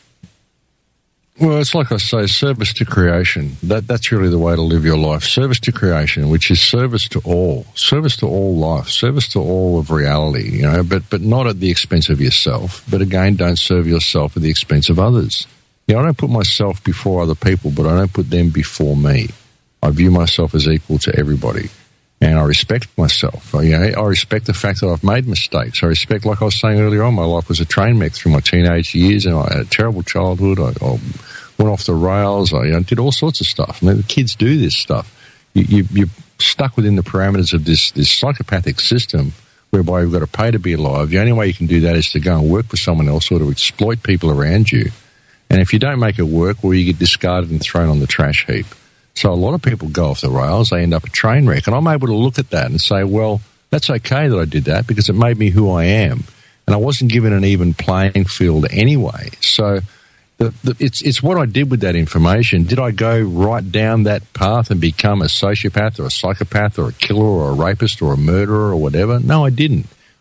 Well, it's like I say, service to creation. That That's really the way to live your life. Service to creation, which is service to all. Service to all life. Service to all of reality, you know, but, but not at the expense of yourself. But again, don't serve yourself at the expense of others. You know, I don't put myself before other people, but I don't put them before me. I view myself as equal to everybody. And I respect myself. You know, I respect the fact that I've made mistakes. I respect, like I was saying earlier on, my life was a train wreck through my teenage years, and I had a terrible childhood. I, I went off the rails. I you know, did all sorts of stuff. I mean, the kids do this stuff. You, you, you're stuck within the parameters of this, this psychopathic system whereby you've got to pay to be alive. The only way you can do that is to go and work for someone else or to exploit people around you. And if you don't make it work, well, you get discarded and thrown on the trash heap. So a lot of people go off the rails, they end up a train wreck. And I'm able to look at that and say, well, that's okay that I did that because it made me who I am. And I wasn't given an even playing field anyway. So the, the, it's it's what I did with that information. Did I go right down that path and become a sociopath or a psychopath or a killer or a rapist or a murderer or whatever? No, I didn't.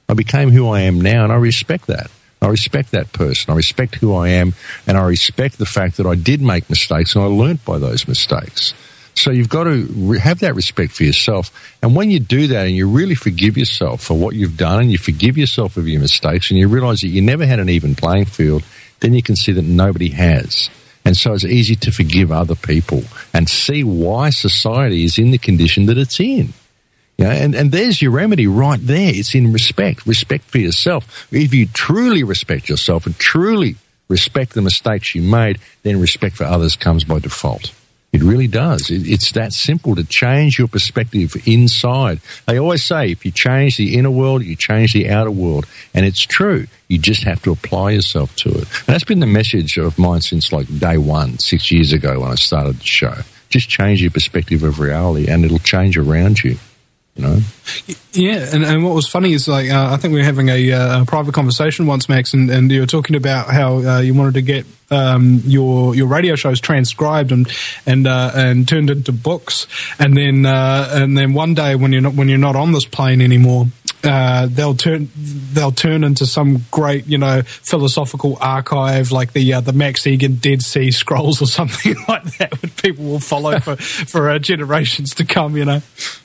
I became who I am now, and I respect that. I respect that person. I respect who I am, and I respect the fact that I did make mistakes and I learnt by those mistakes. So you've got to re- have that respect for yourself. And when you do that and you really forgive yourself for what you've done and you forgive yourself of your mistakes and you realise that you never had an even playing field, then you can see that nobody has. And so it's easy to forgive other people and see why society is in the condition that it's in. You know, and, and there's your remedy right there. It's in respect, respect for yourself. If you truly respect yourself and truly respect the mistakes you made, then respect for others comes by default. It really does. It, it's that simple to change your perspective inside. They always say if you change the inner world, you change the outer world. And it's true. You just have to apply yourself to it. And that's been the message of mine since like day one, six years ago when I started the show. Just change your perspective of reality and it'll change around you. You know? Yeah, and, and what was funny is, like, uh, I think we were having a, uh, a private conversation once, Max, and, and you were talking about how uh, you wanted to get um, your your radio shows transcribed and and uh, and turned into books, and then uh, and then one day when you're not when you're not on this plane anymore, uh, they'll turn they'll turn into some great, you know, philosophical archive like the uh, the Max Egan Dead Sea Scrolls or something like that, that people will follow for for uh, generations to come. You know.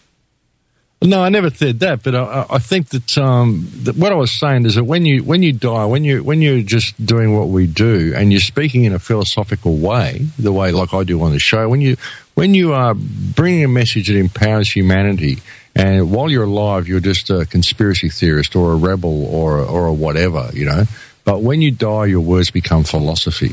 No, I never said that, but I, I think that, um, that what I was saying is that when you when you die, when you when you're just doing what we do, and you're speaking in a philosophical way, the way like I do on the show, when you when you are bringing a message that empowers humanity, and while you're alive, you're just a conspiracy theorist or a rebel or or a whatever, you know. But when you die, your words become philosophy.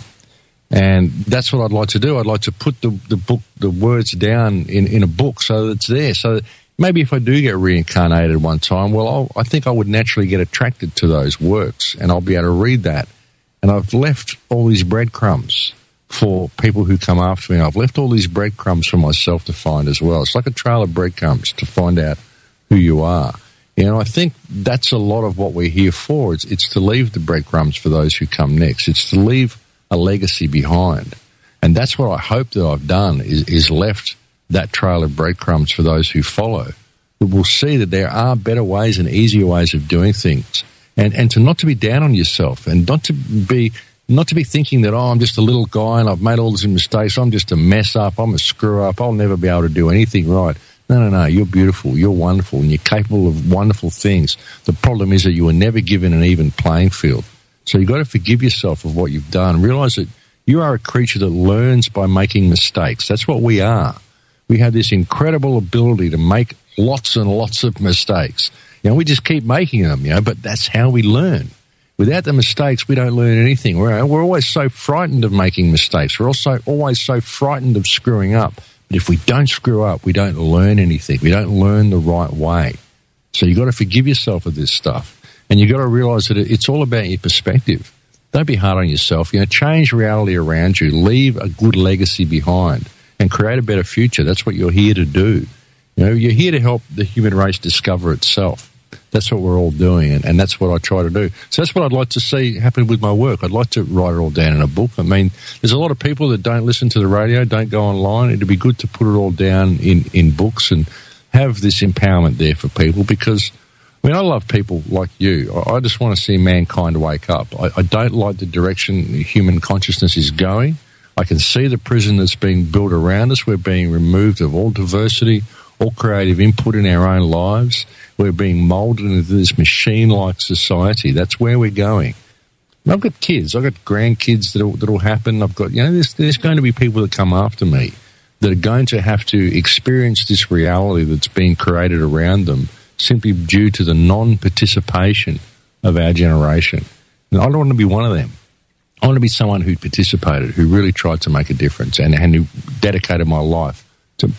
And that's what I'd like to do. I'd like to put the, the book, the words down in, in a book so that it's there. So that maybe if I do get reincarnated one time, well, I'll, I think I would naturally get attracted to those works and I'll be able to read that. And I've left all these breadcrumbs for people who come after me. I've left all these breadcrumbs for myself to find as well. It's like a trail of breadcrumbs to find out who you are. You know, I think that's a lot of what we're here for. It's, it's to leave the breadcrumbs for those who come next. It's to leave a legacy behind. And that's what I hope that I've done, is, is left that trail of breadcrumbs for those who follow, that will see that there are better ways and easier ways of doing things. And, and to not to be down on yourself and not to be, not to be thinking that, oh, I'm just a little guy and I've made all these mistakes. I'm just a mess up. I'm a screw up. I'll never be able to do anything right. No, no, no. You're beautiful. You're wonderful and you're capable of wonderful things. The problem is that you were never given an even playing field. So you've got to forgive yourself of what you've done. Realize that you are a creature that learns by making mistakes. That's what we are. We have this incredible ability to make lots and lots of mistakes. You know, we just keep making them, you know, but that's how we learn. Without the mistakes, we don't learn anything. We're, we're always so frightened of making mistakes. We're also always so frightened of screwing up. But if we don't screw up, we don't learn anything. We don't learn the right way. So you've got to forgive yourself of this stuff. And you've got to realize that it's all about your perspective. Don't be hard on yourself. You know, change reality around you. Leave a good legacy behind and create a better future. That's what you're here to do. You know, you're here to help the human race discover itself. That's what we're all doing, and, and that's what I try to do. So that's what I'd like to see happen with my work. I'd like to write it all down in a book. I mean, there's a lot of people that don't listen to the radio, don't go online. It'd be good to put it all down in, in books and have this empowerment there for people, because I mean, I love people like you. I, I just want to see mankind wake up. I, I don't like the direction human consciousness is going. I can see the prison that's being built around us. We're being removed of all diversity, all creative input in our own lives. We're being moulded into this machine-like society. That's where we're going. And I've got kids. I've got grandkids that'll, that'll happen. I've got, you know, there's, there's going to be people that come after me that are going to have to experience this reality that's being created around them simply due to the non-participation of our generation. And I don't want to be one of them. I want to be someone who participated, who really tried to make a difference, and, and who dedicated my life to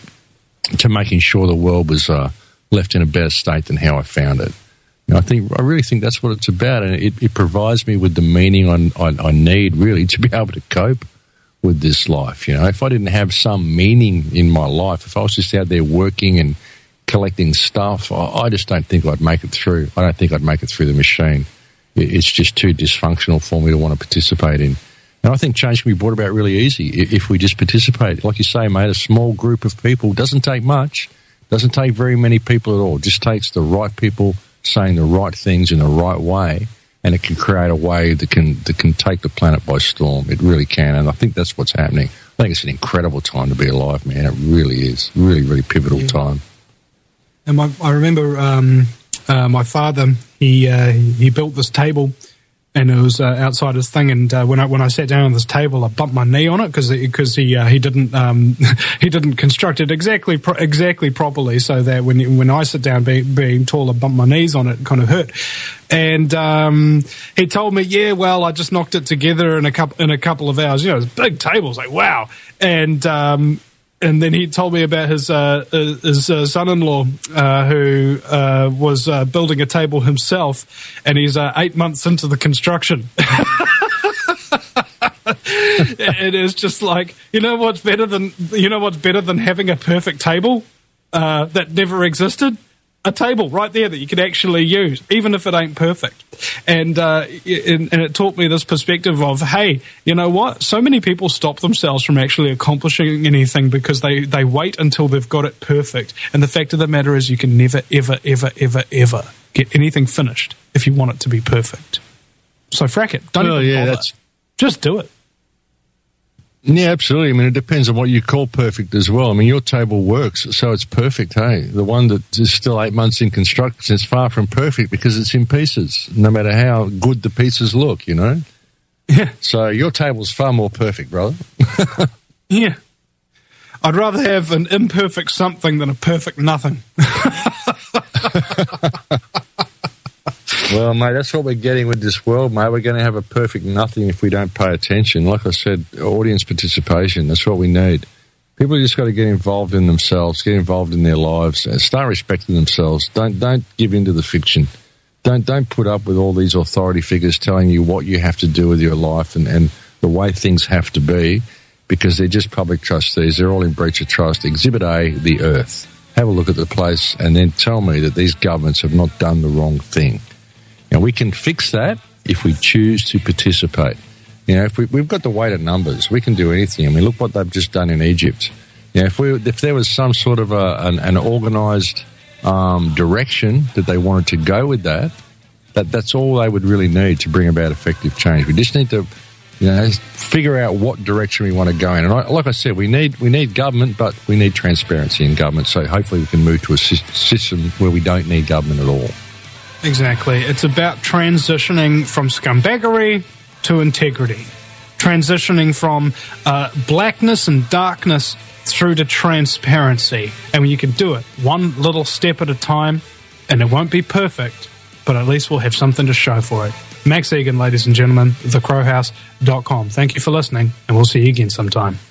to making sure the world was uh, left in a better state than how I found it. You know, I think I really think that's what it's about, and it, it provides me with the meaning I, I, I need really to be able to cope with this life. You know, if I didn't have some meaning in my life, if I was just out there working and collecting stuff, I, I just don't think I'd make it through. I don't think I'd make it through the machine. It's just too dysfunctional for me to want to participate in. And I think change can be brought about really easy if we just participate. Like you say, mate, a small group of people doesn't take much, doesn't take very many people at all. It just takes the right people saying the right things in the right way, and it can create a wave that can that can take the planet by storm. It really can, and I think that's what's happening. I think it's an incredible time to be alive, man. It really is. Really, really pivotal yeah. time. And my, I remember um, uh, my father, he uh, he built this table, and it was uh, outside his thing. And uh, when I when I sat down on this table, I bumped my knee on it because because he uh, he didn't um, he didn't construct it exactly pro- exactly properly, so that when when I sit down being, being tall, I bump my knees on it, it kind of hurt. And um, he told me, yeah, well, I just knocked it together in a couple in a couple of hours. You know, it's a big table. It's like, wow. And um, and then he told me about his uh, his uh, son-in-law uh, who uh, was uh, building a table himself, and he's uh, eight months into the construction. It is just like, you know what's better than you know what's better than having a perfect table uh, that never existed. A table right there that you can actually use, even if it ain't perfect. And, uh, and and it taught me this perspective of, hey, you know what? So many people stop themselves from actually accomplishing anything because they, they wait until they've got it perfect. And the fact of the matter is you can never, ever, ever, ever, ever get anything finished if you want it to be perfect. So frack it. Don't well, even yeah, bother. that's... Just do it. Yeah, absolutely. I mean, it depends on what you call perfect as well. I mean, your table works, so it's perfect, hey? The one that is still eight months in construction is far from perfect because it's in pieces, no matter how good the pieces look, you know? Yeah. So your table's far more perfect, brother. Yeah. I'd rather have an imperfect something than a perfect nothing. Well, mate, that's what we're getting with this world, mate. We're going to have a perfect nothing if we don't pay attention. Like I said, audience participation, that's what we need. People just got to get involved in themselves, get involved in their lives, and start respecting themselves. Don't don't give in to the fiction. Don't don't put up with all these authority figures telling you what you have to do with your life and, and the way things have to be, because they're just public trustees. They're all in breach of trust. Exhibit A, the earth. Have a look at the place and then tell me that these governments have not done the wrong thing. Now, we can fix that if we choose to participate. You know, if we, we've got the weight of numbers, we can do anything. I mean, look what they've just done in Egypt. You know, if we, if there was some sort of a, an, an organised um, direction that they wanted to go with that, that, that's all they would really need to bring about effective change. We just need to, you know, figure out what direction we want to go in. And I, like I said, we need we need government, but we need transparency in government. So hopefully we can move to a system where we don't need government at all. Exactly. It's about transitioning from scumbaggery to integrity. Transitioning from uh, blackness and darkness through to transparency. And you can do it one little step at a time, and it won't be perfect, but at least we'll have something to show for it. Max Egan, ladies and gentlemen, the crow house dot com. Thank you for listening, and we'll see you again sometime.